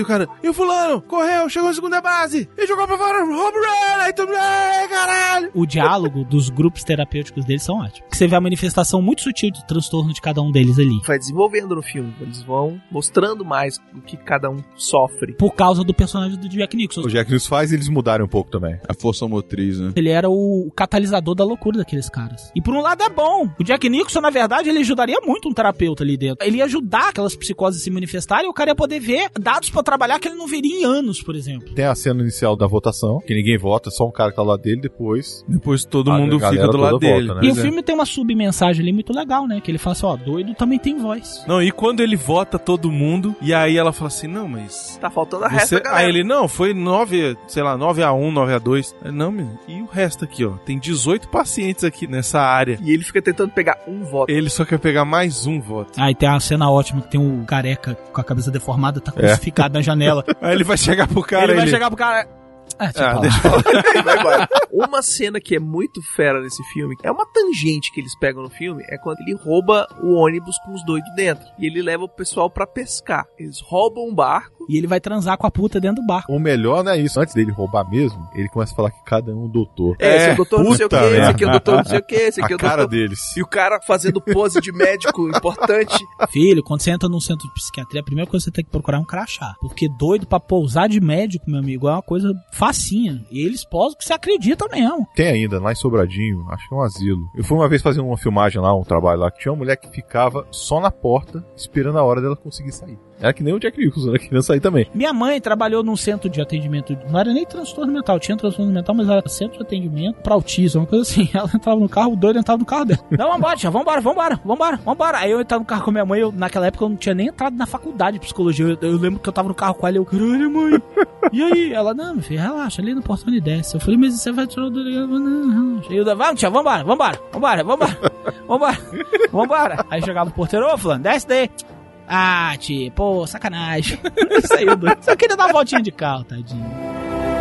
cara, e o fulano correu, chegou à segunda base, e jogou pra fora, home run, aí todo mundo, ai, caralho. O diálogo dos grupos terapêuticos deles são ótimos. Porque você vê a manifestação muito sutil de transtorno de cada um deles ali. Vai desenvolvendo no filme, eles vão mostrando mais o que cada um sofre. Por causa do personagem do Jack Nicholson. O Jack Nicholson faz eles mudarem um pouco também. A força motriz, né? Ele era o catalisador da loucura daqueles caras. E por um lado é bom. O Jack Nicholson, na verdade, ele ajudaria muito um terapeuta ali dentro. Ele ia ajudar aquelas psicoses a se manifestarem e o cara ia poder ver dados pra trabalhar que ele não veria em anos, por exemplo. Tem a cena inicial da votação, que ninguém vota, só um cara que tá lá dele, depois... Depois todo a mundo fica do lado dele. Volta, né? E Mas o é. filme tem uma submensagem ali muito legal, né? Que ele fala assim, ó, doido também tem voz. Não, e quando ele vota todo mundo, e aí ela fala assim, não, mas... Tá faltando a Você... resta, galera. Aí ele, não, foi nove, sei lá, nove a um, nove a dois. Não, meu, e o resto aqui, ó? Tem dezoito pacientes aqui nessa área. E ele fica tentando pegar um voto. Ele só quer pegar mais um voto. Aí tem a cena ótima que tem o careca com a cabeça deformada, tá crucificado na janela. Aí ele vai chegar pro cara, ele vai ele... chegar pro cara... Ah, Ah, tipo, deixa eu falar. Vai embora. Uma cena que é muito fera nesse filme, é uma tangente que eles pegam no filme, é quando ele rouba o ônibus com os doidos dentro. E ele leva o pessoal pra pescar. Eles roubam um barco. E ele vai transar com a puta dentro do barco. O melhor não é isso. Antes dele roubar mesmo, ele começa a falar que cada um é um doutor. É, esse é o doutor não sei o que, puta esse merda. aqui é o doutor não sei o que, esse aqui é A o doutor... cara deles. E o cara fazendo pose de médico importante. Filho, quando você entra num centro de psiquiatria, a primeira coisa que você tem que procurar é um crachá. Porque doido pra pousar de médico, meu amigo, é uma coisa facinha. E eles posam que você acredita mesmo. Tem ainda, lá em Sobradinho, acho que é um asilo. Eu fui uma vez fazer uma filmagem lá, um trabalho lá, que tinha uma mulher que ficava só na porta, esperando a hora dela conseguir sair. Era que nem o Jack Nicholson, era que queria sair também. Minha mãe trabalhou num centro de atendimento, não era nem transtorno mental, tinha transtorno mental, mas era centro de atendimento pra autismo, uma coisa assim. Ela entrava no carro, o doido entrava no carro dela. Não, vambora, tia, vambora, vambora, vambora, vambora. Aí eu entrava no carro com a minha mãe, eu, naquela época eu não tinha nem entrado na faculdade de psicologia. Eu, eu lembro que eu tava no carro com ela e eu, caralho, mãe. E aí? Ela, não, meu filho, relaxa, ali no portão ele desce. Eu falei, mas você vai tirar o delegado? Não, relaxa. Aí eu, vamos, tia, vambora, vambora, vambora, vambora, vambora, vambora. Aí chegava o porteiro, ô, fulano, desce daí. Ah, tia, pô, sacanagem. Saiu doido. Só queria dar uma voltinha de carro, tadinho.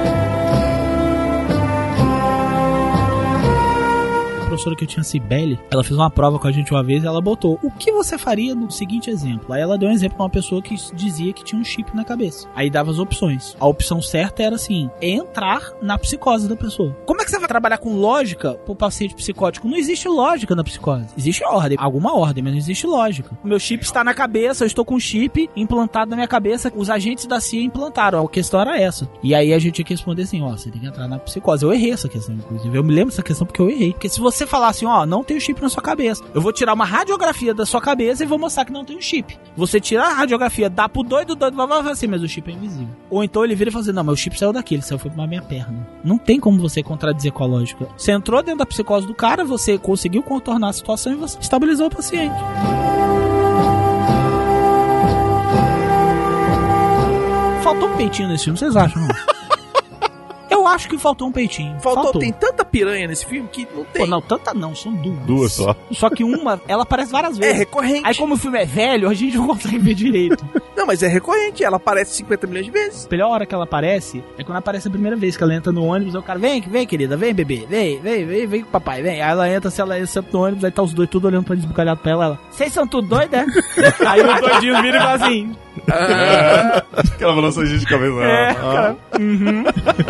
A professora que eu tinha, Cibele, ela fez uma prova com a gente uma vez e ela botou: o que você faria no seguinte exemplo? Aí ela deu um exemplo pra uma pessoa que dizia que tinha um chip na cabeça. Aí dava as opções. A opção certa era assim: entrar na psicose da pessoa. Como é que você vai trabalhar com lógica pro paciente psicótico? Não existe lógica na psicose. Existe ordem, alguma ordem, mas não existe lógica. O meu chip está na cabeça, eu estou com um chip implantado na minha cabeça, os agentes da C I A implantaram. A questão era essa. E aí a gente tinha que responder assim: ó, você tem que entrar na psicose. Eu errei essa questão, inclusive. Eu me lembro dessa questão porque eu errei. Porque se você falar assim, ó, não tem o chip na sua cabeça, eu vou tirar uma radiografia da sua cabeça e vou mostrar que não tem o chip. Você tira a radiografia, dá pro doido, o doido vai falar assim, mas o chip é invisível. Ou então ele vira e fala assim, não, mas o chip saiu daqui, ele saiu foi pra minha perna. Não tem como você contradizer com a lógica. Você entrou dentro da psicose do cara, você conseguiu contornar a situação e você estabilizou o paciente. Faltou um peitinho nesse filme, vocês acham, não? Eu acho que faltou um peitinho. Faltou, faltou. Tem tanta piranha nesse filme que não tem. Pô, não, tanta não, são duas. Duas só. Só que uma, ela aparece várias É vezes. recorrente. Aí como o filme é velho, a gente não consegue ver direito. Não, mas é recorrente. Ela aparece cinquenta milhões de vezes. A melhor hora que ela aparece é quando aparece a primeira vez, que ela entra no ônibus, aí o cara, vem, vem, querida, vem, bebê, vem, vem, vem, vem com o papai, vem. Aí ela entra, se ela senta no ônibus, aí tá os dois tudo olhando pra desbucalhado pra ela, ela, vocês são tudo doidos, né? Aí os doidinhos viram e falam assim... Aquela balançadinha de cabeça. É, cara. Uhum.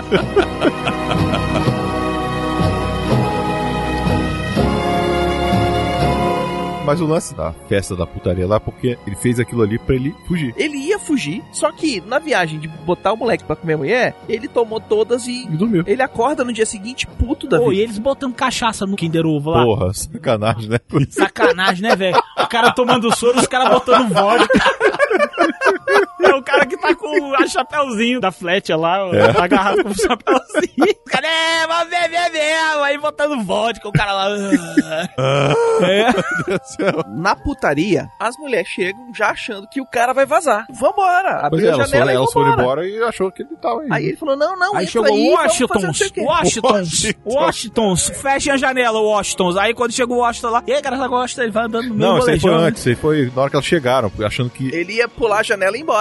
Mas o lance da festa da putaria lá é porque ele fez aquilo ali pra ele fugir. Ele ia fugir, só que na viagem de botar o moleque pra comer a mulher, ele tomou todas e... E dormiu. Ele acorda no dia seguinte puto da Pô, vida. e eles botando cachaça no Kinder Ovo lá. Porra, sacanagem, né? Sacanagem, né, velho? O cara tomando soro, os caras botando vodka. É o cara que tá com a chapéuzinho da Fletcher lá, É. agarrado com o chapéuzinho. O cara, é, vamos ver, ver, ver. Aí botando vodka, o cara lá... É. Na putaria, as mulheres chegam já achando que o cara vai vazar. Vambora! Pois Abriu é, a elas janela foram, e elas foram vambora. embora e achou que ele tava aí. Aí ele falou, não, não, Aí entra chegou aí, o vamos fazer não Washingtons, sei o quê. Washingtons, Washingtons, fechem a janela, Washingtons. Aí quando chegou o Washington lá, e aí, cara, ela gosta, ele vai andando no meio Não, do isso aí foi rolejão. antes, isso aí foi na hora que elas chegaram, achando que Ele ia pular a janela e ir embora. ele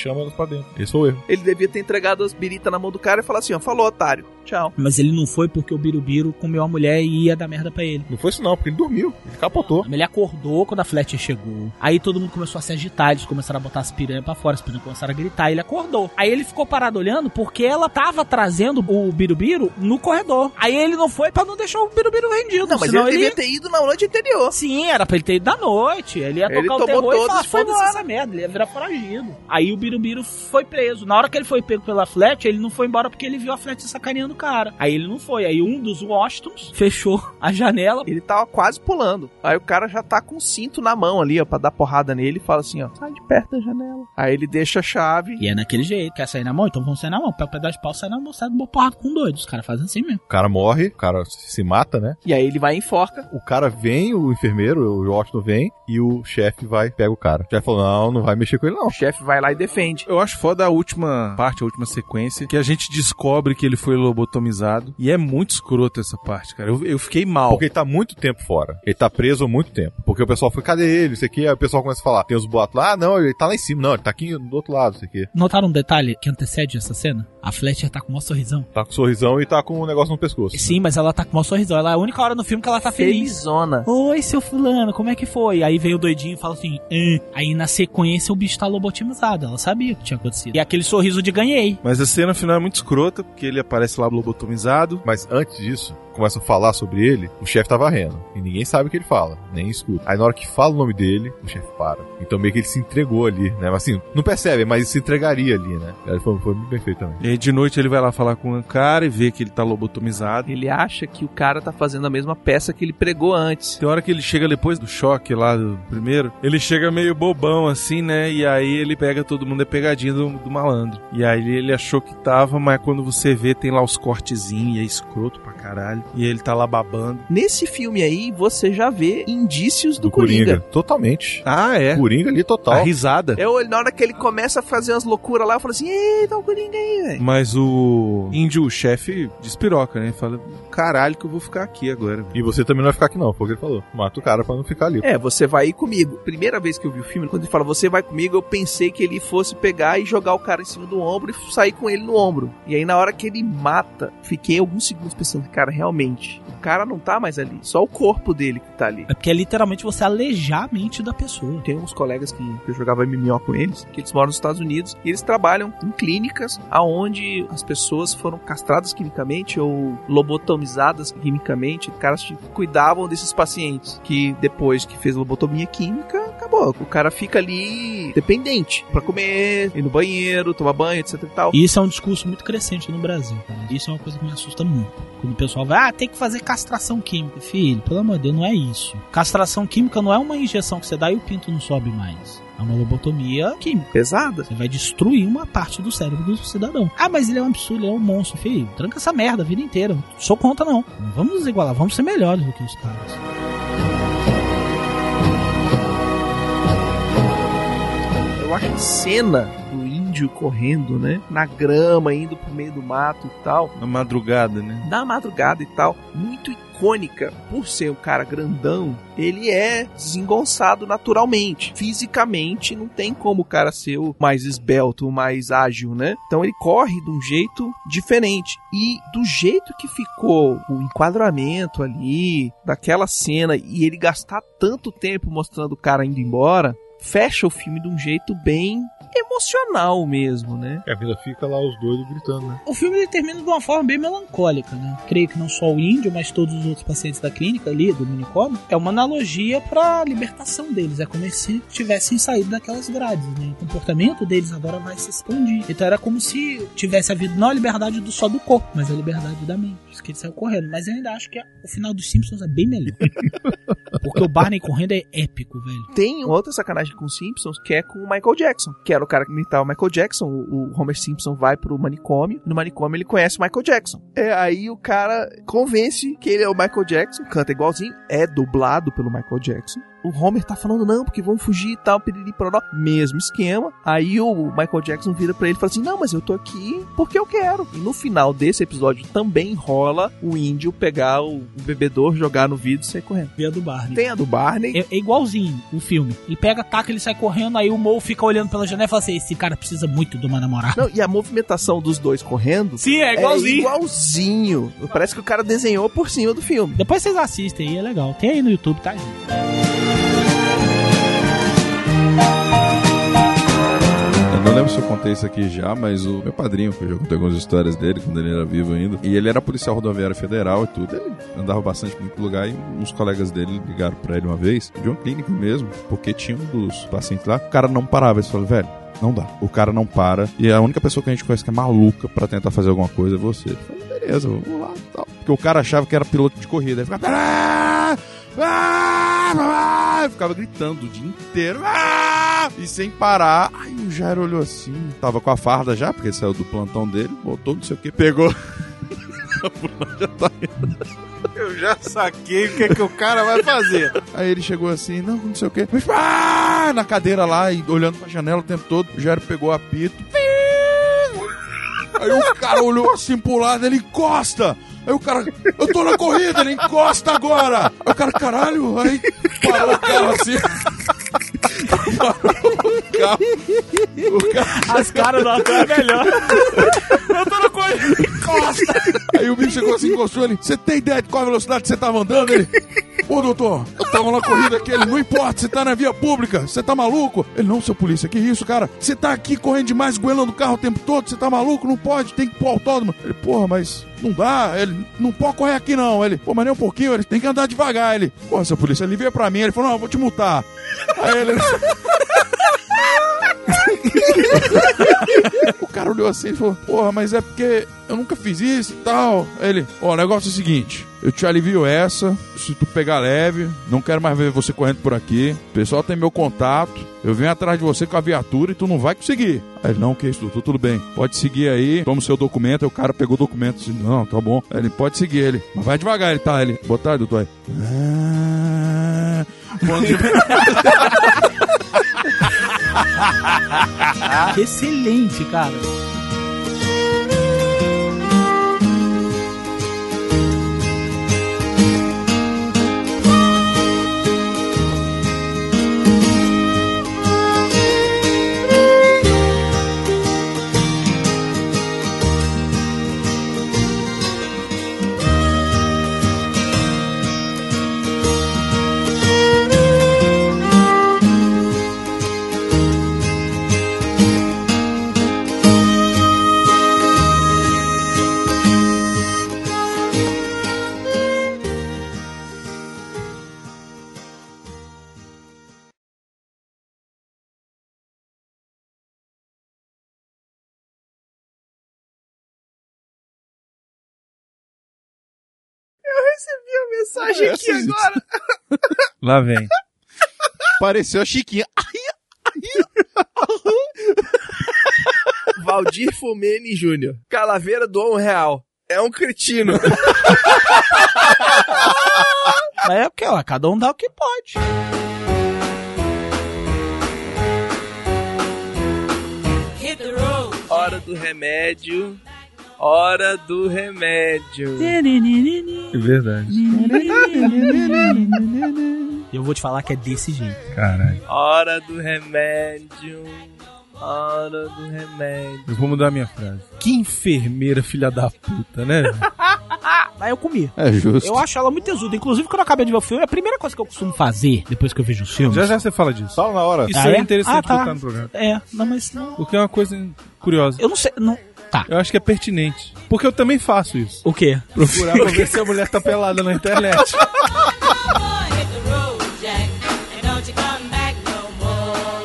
chama elas pra dentro. Esse foi o erro. Ele devia ter entregado as biritas na mão do cara e falar assim, ó, falou, otário, tchau. Mas ele não foi porque o Birubiru comeu a mulher e ia dar merda pra ele. Não foi isso não, porque ele dormiu. Ele capotou. Ele acordou quando a Fletcher chegou. Aí todo mundo começou a se agitar, eles começaram a botar as piranhas pra fora, as piranhas começaram a gritar, ele acordou. Aí ele ficou parado olhando porque ela tava trazendo o Birubiru no corredor. Aí ele não foi pra não deixar o Birubiru rendido. Não, mas senão ele ele devia ter ido na noite anterior. Sim, era pra ele ter ido da noite. Ele ia Ele tocar o tomou terror e todos falar, e foi foda-se embora. essa merda, ele ia virar foragido. Aí o Birubiru foi preso. Na hora que ele foi pego pela Fletcher, ele não foi embora porque ele viu a Fletcher sacaneando o cara. Aí ele não foi. Aí um dos Washingtons fechou a janela. Ele tava quase pulando. Aí o cara já tá com o cinto na mão ali, ó, pra dar porrada nele e fala assim, ó, sai de perto da janela. Aí ele deixa a chave. E é naquele jeito. Quer sair na mão? Então vamos sair na mão. Pega o pedaço de pau, sai na mão, sai de porrada com doido. Os caras fazem assim mesmo. O cara morre, o cara se mata, né? E aí ele vai e enforca. O cara vem, o enfermeiro, o Washington vem, e o chefe vai, pega o cara. O chefe falou, não, não vai mexer com ele não. O chefe vai lá e defende. Eu acho foda a última parte, a última sequência, que a gente descobre que ele foi lobotomizado. E é muito escroto essa parte, cara. Eu, eu fiquei mal. Porque ele tá muito tempo fora. Ele tá preso há muito tempo. Porque o pessoal foi, cadê ele? Isso aqui. Aí o pessoal começa a falar. Tem os boatos lá. Ah, não, ele tá lá em cima. Não, ele tá aqui do outro lado. Isso aqui. Notaram um detalhe que antecede essa cena? A Fletcher tá com o maior sorrisão. Tá com um sorrisão e tá com um negócio no pescoço. Sim, mas ela tá com o maior sorrisão. Ela é a única hora no filme que ela tá feliz. Felizona. Oi, seu fulano, como é que foi? Aí vem o doidinho e fala assim, eh. Aí na sequência o bicho tá lobotomizado. Ela sabia o que tinha acontecido. E aquele sorriso de ganhei. Mas a cena final é muito escrota, porque ele aparece lá lobotomizado. Mas antes disso, começa a falar sobre ele, o chefe tá varrendo. E ninguém sabe o que ele fala, nem escuta. Aí na hora que fala o nome dele, o chefe para. Então meio que ele se entregou ali, né? Mas assim, não percebe, mas ele se entregaria ali, né? Aí foi, foi muito bem feito também. E aí de noite ele vai lá falar com o cara e vê que ele tá lobotomizado. Ele acha que o cara tá fazendo a mesma peça que ele pregou antes. Tem hora que ele chega depois do choque lá do primeiro, ele chega meio bobão assim, né? E aí ele pega todo mundo, é pegadinha do, do malandro. E aí ele achou que tava, mas quando você vê, tem lá os cortezinhos e é escroto pra caralho. E ele tá lá babando. Nesse filme aí, você já vê indícios do, Do Coringa. Coringa. Totalmente. Ah, é. Coringa ali total. A risada. Eu, na hora que ele começa a fazer umas loucuras lá, eu falo assim, eita, o Coringa aí, velho. Mas o índio, o chefe, despiroca, né? Fala, caralho que eu vou ficar aqui agora. E você também não vai ficar aqui não, foi o que ele falou. Mata o cara pra não ficar ali. É, você vai ir comigo. Primeira vez que eu vi o filme, quando ele fala, você vai comigo, eu pensei que ele fosse pegar e jogar o cara em cima do ombro e sair com ele no ombro. E aí na hora que ele mata, fiquei alguns segundos pensando, cara, realmente, o cara não tá mais ali, só o corpo dele que tá ali. É porque é literalmente você alejar a mente da pessoa. Tem uns colegas que, que eu jogava M M O com eles, que eles moram nos Estados Unidos, e eles trabalham em clínicas aonde as pessoas foram castradas quimicamente ou lobotomizadas quimicamente. Os caras cuidavam desses pacientes, que depois que fez lobotomia química, acabou. O cara fica ali dependente pra comer, ir no banheiro, tomar banho, etc e tal. E isso é um discurso muito crescente no Brasil, cara. Isso é uma coisa que me assusta muito. Quando o pessoal vai, ah, tem que fazer castração química. Filho, pelo amor de Deus, não é isso. Castração química não é uma injeção que você dá e o pinto não sobe mais. É uma lobotomia química. Pesada. Você vai destruir uma parte do cérebro do cidadão. Ah, mas ele é um absurdo, ele é um monstro. Filho, tranca essa merda a vida inteira. Não sou contra, não. Não vamos nos igualar, vamos ser melhores do que os caras. Eu acho a cena do índio correndo, né? Na grama, indo pro meio do mato e tal. Na madrugada, né? Na madrugada e tal. Muito icônica. Por ser um cara grandão, ele é desengonçado naturalmente. Fisicamente, não tem como o cara ser o mais esbelto, o mais ágil, né? Então ele corre de um jeito diferente. E do jeito que ficou o enquadramento ali, daquela cena, e ele gastar tanto tempo mostrando o cara indo embora, fecha o filme de um jeito bem emocional mesmo, né? A vida fica lá os doidos gritando, né? O filme ele termina de uma forma bem melancólica, né? Creio que não só o índio, mas todos os outros pacientes da clínica ali, do manicômio, é uma analogia pra libertação deles. É como se tivessem saído daquelas grades, né? O comportamento deles agora vai se expandir. Então era como se tivesse havido não a liberdade do, só do corpo, mas a liberdade da mente. Isso que ele saiu correndo. Mas eu ainda acho que o final dos Simpsons é bem melhor. Porque o Barney correndo é épico, velho. Tem outra sacanagem com os Simpsons, que é com o Michael Jackson, que era o cara que imitava o Michael Jackson. O, o Homer Simpson vai pro manicômio, no manicômio ele conhece o Michael Jackson. É, aí o cara convence que ele é o Michael Jackson, canta igualzinho, é dublado pelo Michael Jackson. o Homer tá falando, não, porque vão fugir e tal, piriri, pororó. Mesmo esquema. Aí o Michael Jackson vira pra ele e fala assim, não, mas eu tô aqui porque eu quero. E no final desse episódio também rola o índio pegar o, o bebedor, jogar no vidro e sair correndo. Vê a do Barney. Tem a do Barney. É, é igualzinho o filme. Ele pega, taca, ele sai correndo, aí o Moe fica olhando pela janela e fala assim, esse cara precisa muito de uma namorada. Não, e a movimentação dos dois correndo... Sim, é igualzinho. É igualzinho. Parece que o cara desenhou por cima do filme. Depois vocês assistem aí, é legal. Tem aí no YouTube, tá, gente? Eu não lembro se eu contei isso aqui já, mas o meu padrinho, que eu já contei algumas histórias dele quando ele era vivo ainda, e ele era policial rodoviário federal e tudo, ele andava bastante por muito lugar e uns colegas dele ligaram pra ele uma vez, de uma clínica mesmo, porque tinha um dos pacientes lá, o cara não parava, eles falaram, velho, não dá, o cara não para, e a única pessoa que a gente conhece que é maluca pra tentar fazer alguma coisa é você. Ele falou, beleza, vamos lá e tal. Porque o cara achava que era piloto de corrida, ele ficava, ah, ah, ficava gritando o dia inteiro, ah, e sem parar. Aí o Jairo olhou assim, tava com a farda já, porque saiu do plantão dele, botou não sei o que, pegou. Já tá indo. Eu já saquei o que, é que o cara vai fazer. Aí ele chegou assim, não, não sei o que, mas, ah, na cadeira lá, e olhando pra janela o tempo todo, o Jairo pegou o apito. Aí o cara olhou assim pro lado, ele encosta. Aí o cara, eu tô na corrida, ele encosta agora. Aí o cara, caralho, aí parou o carro assim. Parou o carro. O carro. As caras do ator é melhor. Eu tô na corrida, encosta. Aí o bicho chegou assim, encostou ele. Você tem ideia de qual a velocidade você tava andando? Ele, ô doutor, eu tava na corrida aqui. Ele, não importa, você tá na via pública, você tá maluco? Ele, não, seu polícia, que isso, cara? Você tá aqui correndo demais, goelando o carro o tempo todo, você tá maluco? Não pode, tem que ir pro autódromo. Ele, porra, mas não dá. Ele, não pode correr aqui não. Ele, pô, mas nem um pouquinho, ele tem que andar devagar. Ele, porra, seu polícia, ele veio pra mim, ele falou, não, eu vou te multar. Aí ele... O cara olhou assim e falou, porra, mas é porque eu nunca fiz isso e tal. Aí ele, ó, oh, o negócio é o seguinte, eu te alivio essa, se tu pegar leve, não quero mais ver você correndo por aqui, o pessoal tem meu contato, eu venho atrás de você com a viatura e tu não vai conseguir. Aí ele, não, que isso, doutor, tudo bem, pode seguir aí, toma o seu documento. Aí o cara pegou o documento assim, não, tá bom. Aí ele, pode seguir ele, mas vai devagar. Ele, tá, ele, boa tarde, doutor. Aí, ah... Excelente, cara. Eu recebi a mensagem é, aqui assim, agora. Lá vem. Pareceu a Chiquinha. Valdir Fumene Júnior. Calaveira doa um real. É um cretino. Mas é o que, ó, cada um dá o que pode. Hora do remédio. Hora do remédio. É verdade. Eu vou te falar que é desse jeito. Caralho. Hora do remédio. Hora do remédio. Eu vou mudar a minha frase. Que enfermeira, filha da puta, né? Aí eu comi. É justo. Eu acho ela muito tesuda. Inclusive, quando eu acabei de ver o filme, a primeira coisa que eu costumo fazer, depois que eu vejo os filmes... Já já você fala disso. Fala na hora. Isso Ah, é, é? interessante Ah, tá. botar no programa. É, não, mas não... Porque é uma coisa curiosa. Eu não sei... Não... Tá. Eu acho que é pertinente. Porque eu também faço isso. O quê? Procurar pra ver se a mulher tá pelada na internet.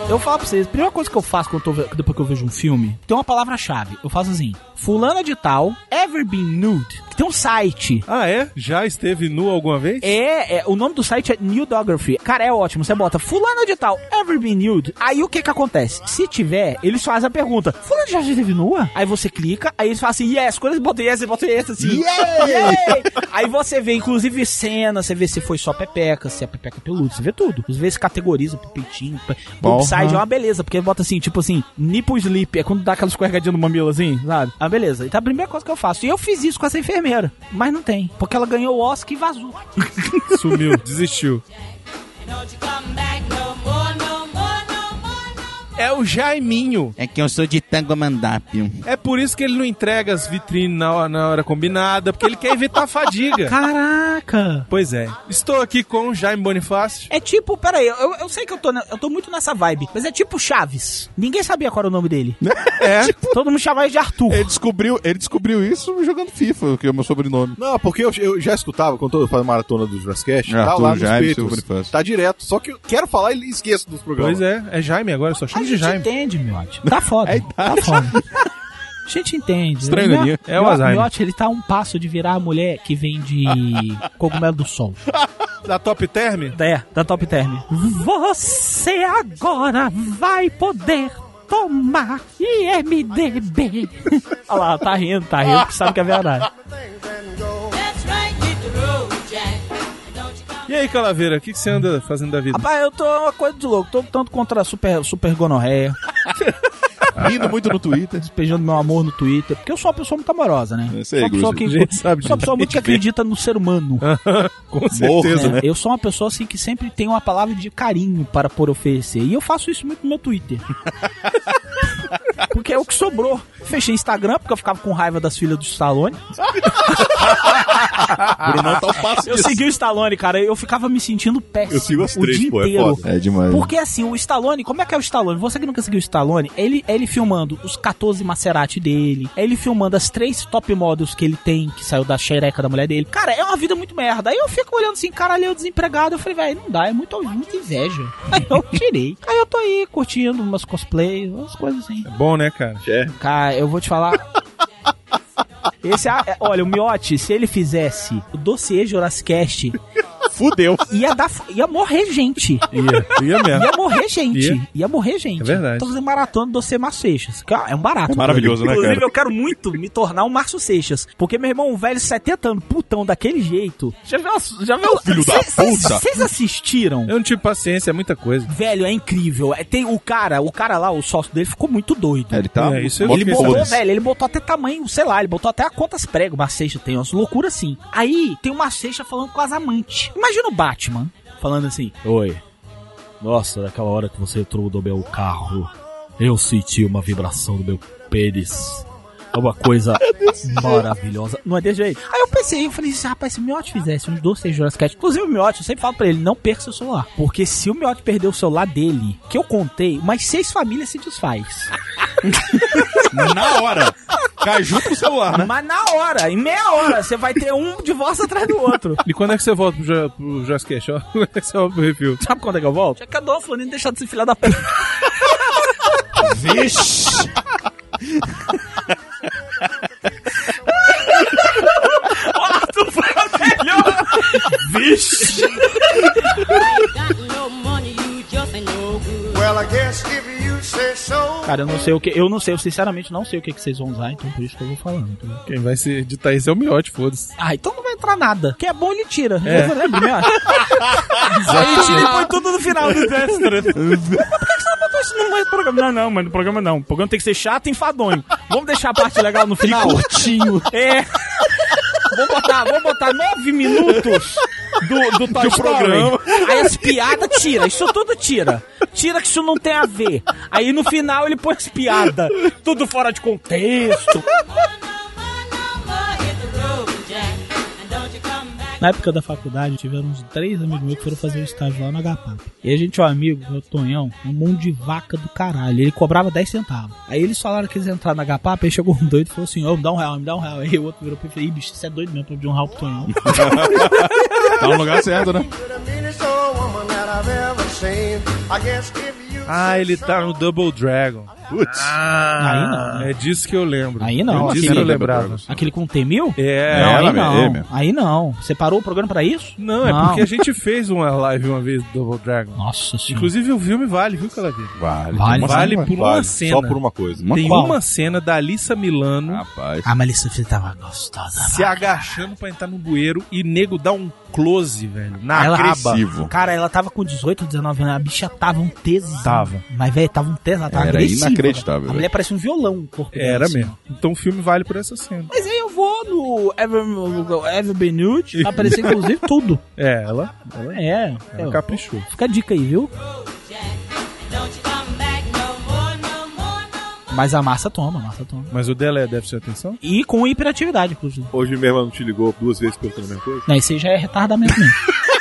Eu falo pra vocês, a primeira coisa que eu faço quando eu tô, depois que eu vejo um filme, tem uma palavra-chave. Eu faço assim, fulana de tal, ever been nude. Tem um site. Ah, é? Já esteve nu alguma vez? É, é, o nome do site é Nudography. Cara, é ótimo. Você bota fulana de tal, ever been nude. Aí o que que acontece? Se tiver, eles fazem a pergunta, fulana já esteve nua? Aí você clica, aí eles falam assim, yes. Quando eles botam yes, eles botam yes assim. Yeah! Yeah! Aí você vê, inclusive, cena, você vê se foi só pepeca, se é pepeca peluda, você vê tudo. Às vezes categoriza pro peitinho. Upside é uma beleza, porque bota assim, tipo assim, nipple sleep, é quando dá aquela escorregadinha no mamilo assim, sabe? Ah, beleza. Então a primeira coisa que eu faço, e eu fiz isso com essa enfermeira, mas não tem, porque ela ganhou o Oscar e vazou. Sumiu, desistiu. É o Jaiminho. É que eu sou de Tangomandápio. É por isso que ele não entrega as vitrines na hora, na hora combinada, porque ele quer evitar a fadiga. Caraca! Pois é. Estou aqui com o Jaime Bonifácio. É tipo, peraí, eu, eu sei que eu tô, eu tô muito nessa vibe, mas é tipo Chaves. Ninguém sabia qual era o nome dele. É. Tipo, todo mundo chamava ele de Arthur. Ele descobriu, ele descobriu isso jogando FIFA, que é o meu sobrenome. Não, porque eu, eu já escutava, quando eu fazia maratona do Jurassic Cast, É, tá Arthur, lá nos Jaime, peitos, Bonifácio. tá direto. Só que eu quero falar e esqueço dos programas. Pois é, é Jaime agora, só A chama de gente Jaime. entende, Miotti. Tá foda. É tá foda. A gente entende. Estranho, Mio- né? É o Mio- Alzheimer. Miotti, ele tá a um passo de virar a mulher que vende cogumelo do sol. Da Top Term? É, da Top Term. Você agora vai poder tomar I M D B. Olha lá, tá rindo, tá rindo, porque sabe que é verdade. E aí, Calaveira, o que, que você anda fazendo da vida? Rapaz, eu tô uma coisa de louco. Tô tanto contra a super, super gonorreia. Rindo muito no Twitter. Despejando meu amor no Twitter. Porque eu sou uma pessoa muito amorosa, né? Eu sei, sou uma pessoa Gruzi. que, A gente sabe sou uma disso. pessoa muito que acredita no ser humano. Com certeza, É, né? eu sou uma pessoa assim que sempre tem uma palavra de carinho para por oferecer. E eu faço isso muito no meu Twitter. Porque é o que sobrou. Fechei Instagram porque eu ficava com raiva das filhas do Stallone. Brunão tá o passo Eu disso. segui o Stallone, cara. Eu ficava me sentindo péssimo. Eu sigo as o três, dia pô, é inteiro. foda. É demais. Porque assim, o Stallone, como é que é o Stallone? Você que nunca seguiu o Stallone, ele, ele filmando os catorze Maserati dele, ele filmando as três top models que ele tem, que saiu da xereca da mulher dele. Cara, é uma vida muito merda. Aí eu fico olhando assim, caralho, eu desempregado. Eu falei, velho, não dá, é muito, muita inveja. Aí eu tirei. Aí eu tô aí curtindo umas cosplays, umas coisas assim. É bom, né, cara? Cara, eu vou te falar. Esse, é- olha, o Miotti, se ele fizesse o dossiê Jurassic Cast, Fudeu. ia, dar, ia morrer gente. Ia, ia mesmo. Ia morrer gente. Ia. Ia morrer gente. É verdade. Tô fazendo maratona do dossiê Márcio Seixas. Que é um barato. É maravilhoso, né, Inclusive, cara? eu quero muito me tornar um Márcio Seixas. Porque meu irmão, um velho setenta anos, putão, daquele jeito. Já viu? Já viu? Filho da puta. Vocês assistiram? Eu não tive paciência, é muita coisa. Velho, é incrível. É, tem o cara, o cara lá, o sócio dele, ficou muito doido. É, ele tá. É, isso eu bota Ele fiquei botou, foda-se. velho, ele botou até tamanho, sei lá, ele botou até a quantas pregos o Márcio Seixas tem, umas loucuras assim. Aí, tem uma Seixas falando com as amantes. Imagina o Batman falando assim: oi, nossa, naquela hora que você entrou no meu carro, eu senti uma vibração no meu pênis. É uma coisa maravilhosa. Não é desse jeito. Aí eu pensei, eu falei assim, rapaz, se o Miotti fizesse uns dois, seis Jurassic Cast, inclusive o Miotti, eu sempre falo pra ele, não perca seu celular. Porque se o Miotti perder o celular dele, que eu contei, mais seis famílias se desfaz. Na hora. Cai junto com o celular, né? Mas na hora, em meia hora, você vai ter um divórcio atrás do outro. E quando é que você volta pro, Ju- pro Jurassic Cast? Ó, quando é que você volta pro review? Sabe quando é que eu volto? É que a dona Florinda deixar de ser filha da puta. Vixe. O Arthur foi a melhor. Vixe. Cara, eu não sei o que. Eu não sei, eu sinceramente não sei o que, que vocês vão usar, então por isso que eu vou falando. Entendeu? Quem vai se editar isso é o Miotti, foda-se. Ah, então não vai entrar nada. Quem é bom, ele tira. É. Eu lembro, né? Aí ele tira e põe tudo no final do extra. Mas por que você não botou isso no programa? Não, não, mas no programa não. O programa tem que ser chato e enfadonho. Vamos deixar a parte legal no final? Curtinho. É. Vou botar, vou botar nove minutos do, do Toy Story. programa. Aí as piadas tira, isso tudo tira. Tira que isso não tem a ver. Aí no final ele põe as piadas. Tudo fora de contexto. Na época da faculdade, tiveram uns três amigos meus que foram fazer um estágio lá no H P A P. E a gente tinha um amigo, o Tonhão, um monte de vaca do caralho. Ele cobrava dez centavos. Aí eles falaram que eles entraram na H P A P, aí chegou um doido e falou assim, ô, me dá um real, me dá um real. Aí o outro virou pra ele e falou, ih, bicho, você é doido mesmo pra pedir um real pro Tonhão. Tá no lugar certo, né? You're the meanest old woman that I've ever seen. I guess if you Ah, ele tá no Double Dragon. Putz. Ah, Aí não. É disso que eu lembro. Aí não, É disso aquele- que eu lembrava. Aquele com T mil? É, não, ela aí mesmo, não. ele mesmo. Aí não. Você parou o programa pra isso? Não, é porque a gente fez uma live uma vez do Double Dragon. Nossa senhora. Inclusive o filme vale, viu, Calaveira? Vale. Vale. Uma Vale cena, por uma cena. Só por uma coisa. Uma Tem Qual? uma cena da Alissa Milano Rapaz. A Melissa Filho tava gostosa. se agachando pra entrar no bueiro e nego dá um close, velho, na Ela- raba. Agressivo. Cara, ela tava com dezoito, dezenove anos. A bicha tava um tesão. Tava. Mas, velho, tava um tesão. Tava Era agressiva, inacreditável, velho. A velho. mulher parecia um violão. O corpo dela, Era assim. mesmo. Então o filme vale por essa cena. Mas aí eu vou no Ever, Ever Been Nude. Vai aparecer, inclusive, tudo. É, ela, ela, É. ela é. caprichou. Fica a dica aí, viu? Mas a massa toma, a massa toma. Mas o dela é deve ser atenção? E com hiperatividade, inclusive. Hoje minha irmã não te ligou duas vezes perguntando a mesma coisa? Não, esse aí já é retardamento mesmo.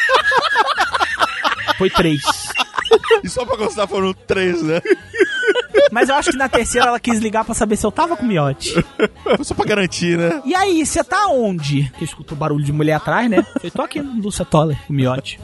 Foi três. E só pra constar foram três, né? Mas eu acho que na terceira ela quis ligar pra saber se eu tava com miote. Foi só pra garantir, né? E aí, você tá onde? Que escutou barulho de mulher atrás, né? Eu tô aqui no Lúcia Toller, com miote.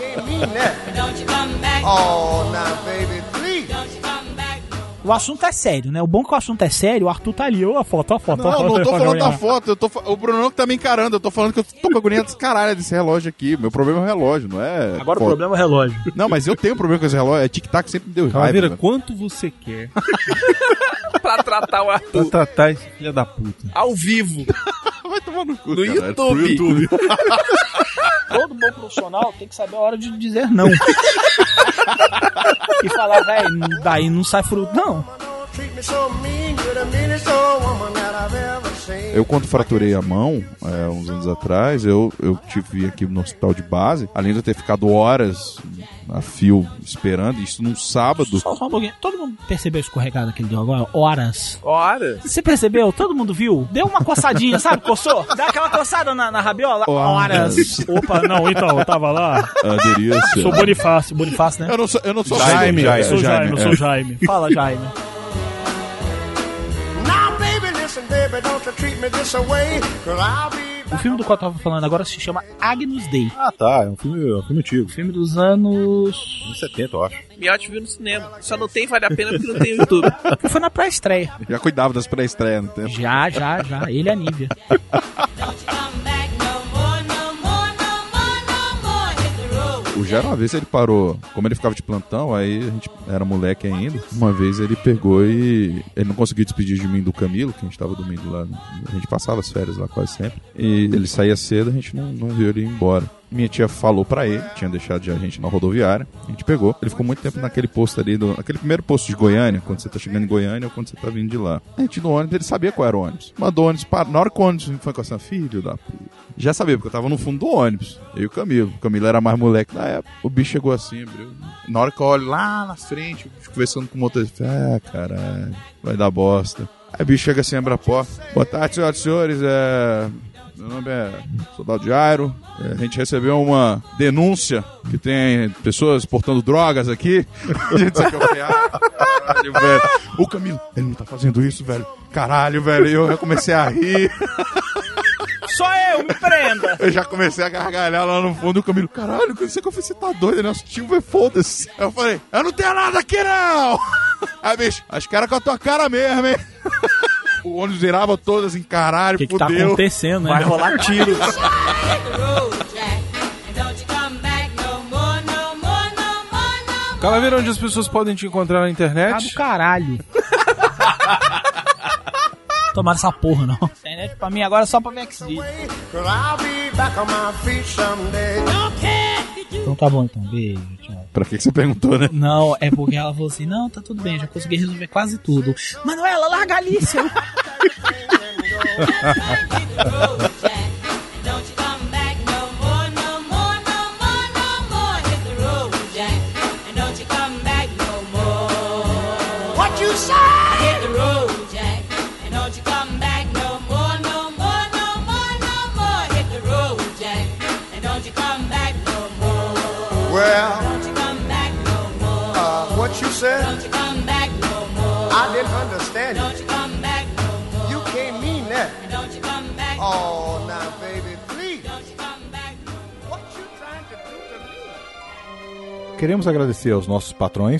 O assunto é sério, né? O bom é que o assunto é sério, o Arthur tá ali, ó, a foto, a foto. Não, a foto, não tô a falando foto. da foto. Eu tô, fa- o Brunão que tá me encarando. Eu tô falando que eu tô com agonia dos caralho desse relógio aqui. Meu problema é o relógio, não é. Agora o foto. problema é o relógio. Não, mas eu tenho um problema com esse relógio. É tic-tac, sempre me deu raiva. Calaveira, velho. quanto você quer pra tratar o pra Arthur tratar esse filho da puta? ao vivo. Vai tomar no cu, No caralho. YouTube. Pro YouTube. Todo bom profissional tem que saber a hora de dizer não. E falar, velho, daí não sai fruto, não. Eu, quando fraturei a mão, é, uns anos atrás, eu, eu tive aqui no hospital de base, além de eu ter ficado horas a fio esperando, isso num sábado. Só, só um pouquinho. Todo mundo percebeu a escorregada que ele deu agora? Horas. Ora. Você percebeu? Todo mundo viu? Deu uma coçadinha, sabe? Coçou? Dá aquela coçada na, na rabiola? Horas. Opa, não, então, eu tava lá. Aderia ser. Sou Bonifácio. Bonifácio, né? Eu não sou, eu não sou Jaime, Jaime, Eu sou Jaime, eu é. sou Jaime. Fala, Jaime. O filme do qual eu tava falando agora se chama Agnus Dei. Ah, tá. É um filme, é um filme antigo. Filme dos anos... Anos setenta, eu acho. Miotti viu no cinema. Só não tem Vale a Pena porque não tem YouTube. Que foi na pré-estreia. Já cuidava das pré-estreias no tempo. Já, já, já. Ele e a Nívia. O Jairo, uma vez ele parou, como ele ficava de plantão, aí a gente era moleque ainda. Uma vez ele pegou e ele não conseguiu despedir de mim do Camilo, que a gente tava dormindo lá. A gente passava as férias lá quase sempre. E ele saía cedo, a gente não, não viu ele ir embora. Minha tia falou pra ele, tinha deixado de a gente na rodoviária. A gente pegou. Ele ficou muito tempo naquele posto ali, do, aquele primeiro posto de Goiânia, quando você tá chegando em Goiânia ou quando você tá vindo de lá. A gente no ônibus, ele sabia qual era o ônibus. Mandou o ônibus para. Na hora que o ônibus foi com essa filho da puta. Já sabia, porque eu tava no fundo do ônibus. Eu e o Camilo. O Camilo era mais moleque na época. O bicho chegou assim, abriu. Na hora que eu olho lá na frente, o bicho conversando com o motorista. Ah, caralho, vai dar bosta. Aí o bicho chega assim, abre a porta. Boa tarde, senhoras e senhores. É... Meu nome é Soldado Jairo. É, a gente recebeu uma denúncia que tem pessoas portando drogas aqui. A gente sabe que eu falei, ah, caralho, velho. O Camilo, ele não tá fazendo isso, velho. Caralho, velho. E eu já comecei a rir. Só eu, me prenda! Eu já comecei a gargalhar lá no fundo. O Camilo, caralho, não sei que eu falei, você tá doido, né? Nosso tio, velho, foda-se. Aí eu falei, eu não tenho nada aqui, não! Aí, bicho, acho que era com a tua cara mesmo, hein? O ônibus virava todas em caralho, O que, que tá fudeu. acontecendo, né? Vai rolar tiros. Calaveira, onde as pessoas podem te encontrar na Tá internet? do caralho. Tomaram essa porra, não. Internet pra mim agora é só pra ver X-Video. Então tá bom, então. Beijo, tchau. Pra que que você perguntou, né? Não, é porque ela falou assim, não, tá tudo bem, já consegui resolver quase tudo. Manuela, larga a Alicia. What you say? Hit the road, Jack, and don't you come back no more, no more, no more, no more. Hit the road, Jack, and don't you come back no more. Well, Don't you come back no more. uh, what you said, Don't you come back no more. I didn't understand Don't it. you come back no more. You can't mean that. And don't you come back. Oh, now, baby, please. Don't you come back. What you trying to do to me? Queremos agradecer aos nossos patrões,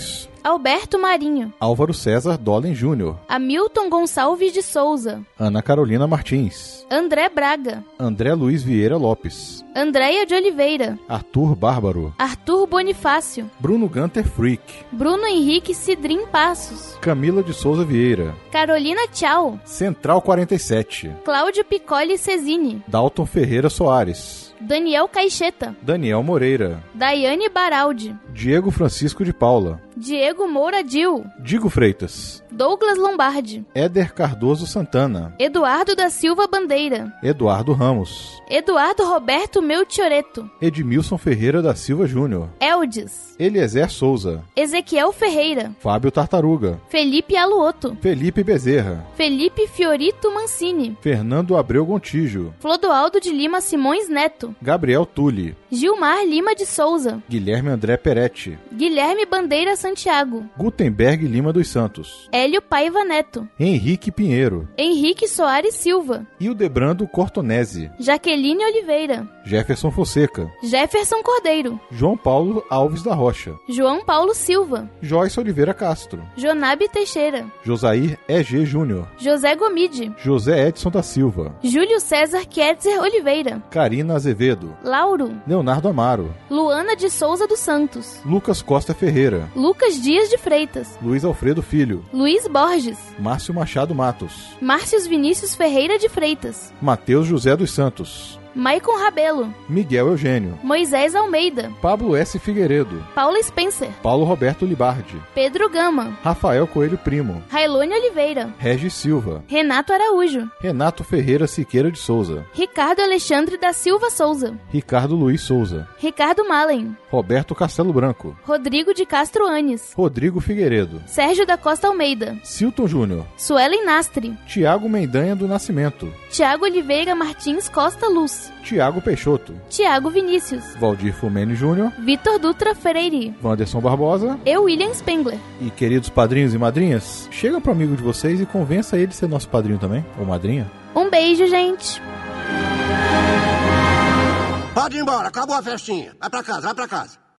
Alberto Marinho, Álvaro César Dolen Júnior, Hamilton Gonçalves de Souza, Ana Carolina Martins, André Braga, André Luiz Vieira Lopes, Andréia de Oliveira, Arthur Bárbaro, Arthur Bonifácio, Bruno Gunter Freak, Bruno Henrique Cidrim Passos, Camila de Souza Vieira, Carolina Tchau, Central quarenta e sete, Cláudio Piccoli Cesini, Dalton Ferreira Soares, Daniel Caixeta, Daniel Moreira, Daiane Baraldi, Diego Francisco de Paula, Diego Moura Dil, Digo Freitas, Douglas Lombardi, Éder Cardoso Santana, Eduardo da Silva Bandeira, Eduardo Ramos, Eduardo Roberto Melchioreto, Edmilson Ferreira da Silva Júnior, Eldes, Eliezer Souza, Ezequiel Ferreira, Fábio Tartaruga, Felipe Aluoto, Felipe Bezerra, Felipe Fiorito Mancini, Fernando Abreu Gontijo, Flodoaldo de Lima Simões Neto, Gabriel Tulli, Gilmar Lima de Souza, Guilherme André Peretti, Guilherme Bandeira Santiago, Gutenberg Lima dos Santos, Hélio Paiva Neto, Henrique Pinheiro, Henrique Soares Silva, Hildebrando Cortonese, Jaqueline Oliveira, Jefferson Fonseca, Jefferson Cordeiro, João Paulo Alves da Rocha, João Paulo Silva, Joyce Oliveira Castro, Jonabe Teixeira, Josair E G Júnior, José Gomide, José Edson da Silva, Júlio César Ketzer Oliveira, Karina Azevedo, Lauro, Leonardo Amaro, Luana de Souza dos Santos, Lucas Costa Ferreira, Lucas Dias de Freitas, Luiz Alfredo Filho, Luiz Borges, Márcio Machado Matos, Márcios Vinícius Ferreira de Freitas, Matheus José dos Santos, Maicon Rabelo, Miguel Eugênio, Moisés Almeida, Pablo S. Figueiredo, Paula Spencer, Paulo Roberto Libardi, Pedro Gama, Rafael Coelho Primo, Railone Oliveira, Regis Silva, Renato Araújo, Renato Ferreira Siqueira de Souza, Ricardo Alexandre da Silva Souza, Ricardo Luiz Souza, Ricardo Malen, Roberto Castelo Branco, Rodrigo de Castro Anes, Rodrigo Figueiredo, Sérgio da Costa Almeida, Silton Júnior, Suelen Nastre, Tiago Mendanha do Nascimento, Tiago Oliveira Martins Costa Luz, Tiago Peixoto, Tiago Vinícius, Valdir Fumene Júnior, Vitor Dutra Freire, Wanderson Barbosa, eu William Spengler. E queridos padrinhos e madrinhas, chega pro amigo de vocês e convença ele a ser nosso padrinho também, ou madrinha. Um beijo, gente. Pode ir embora, acabou a festinha. Vai pra casa, vai pra casa.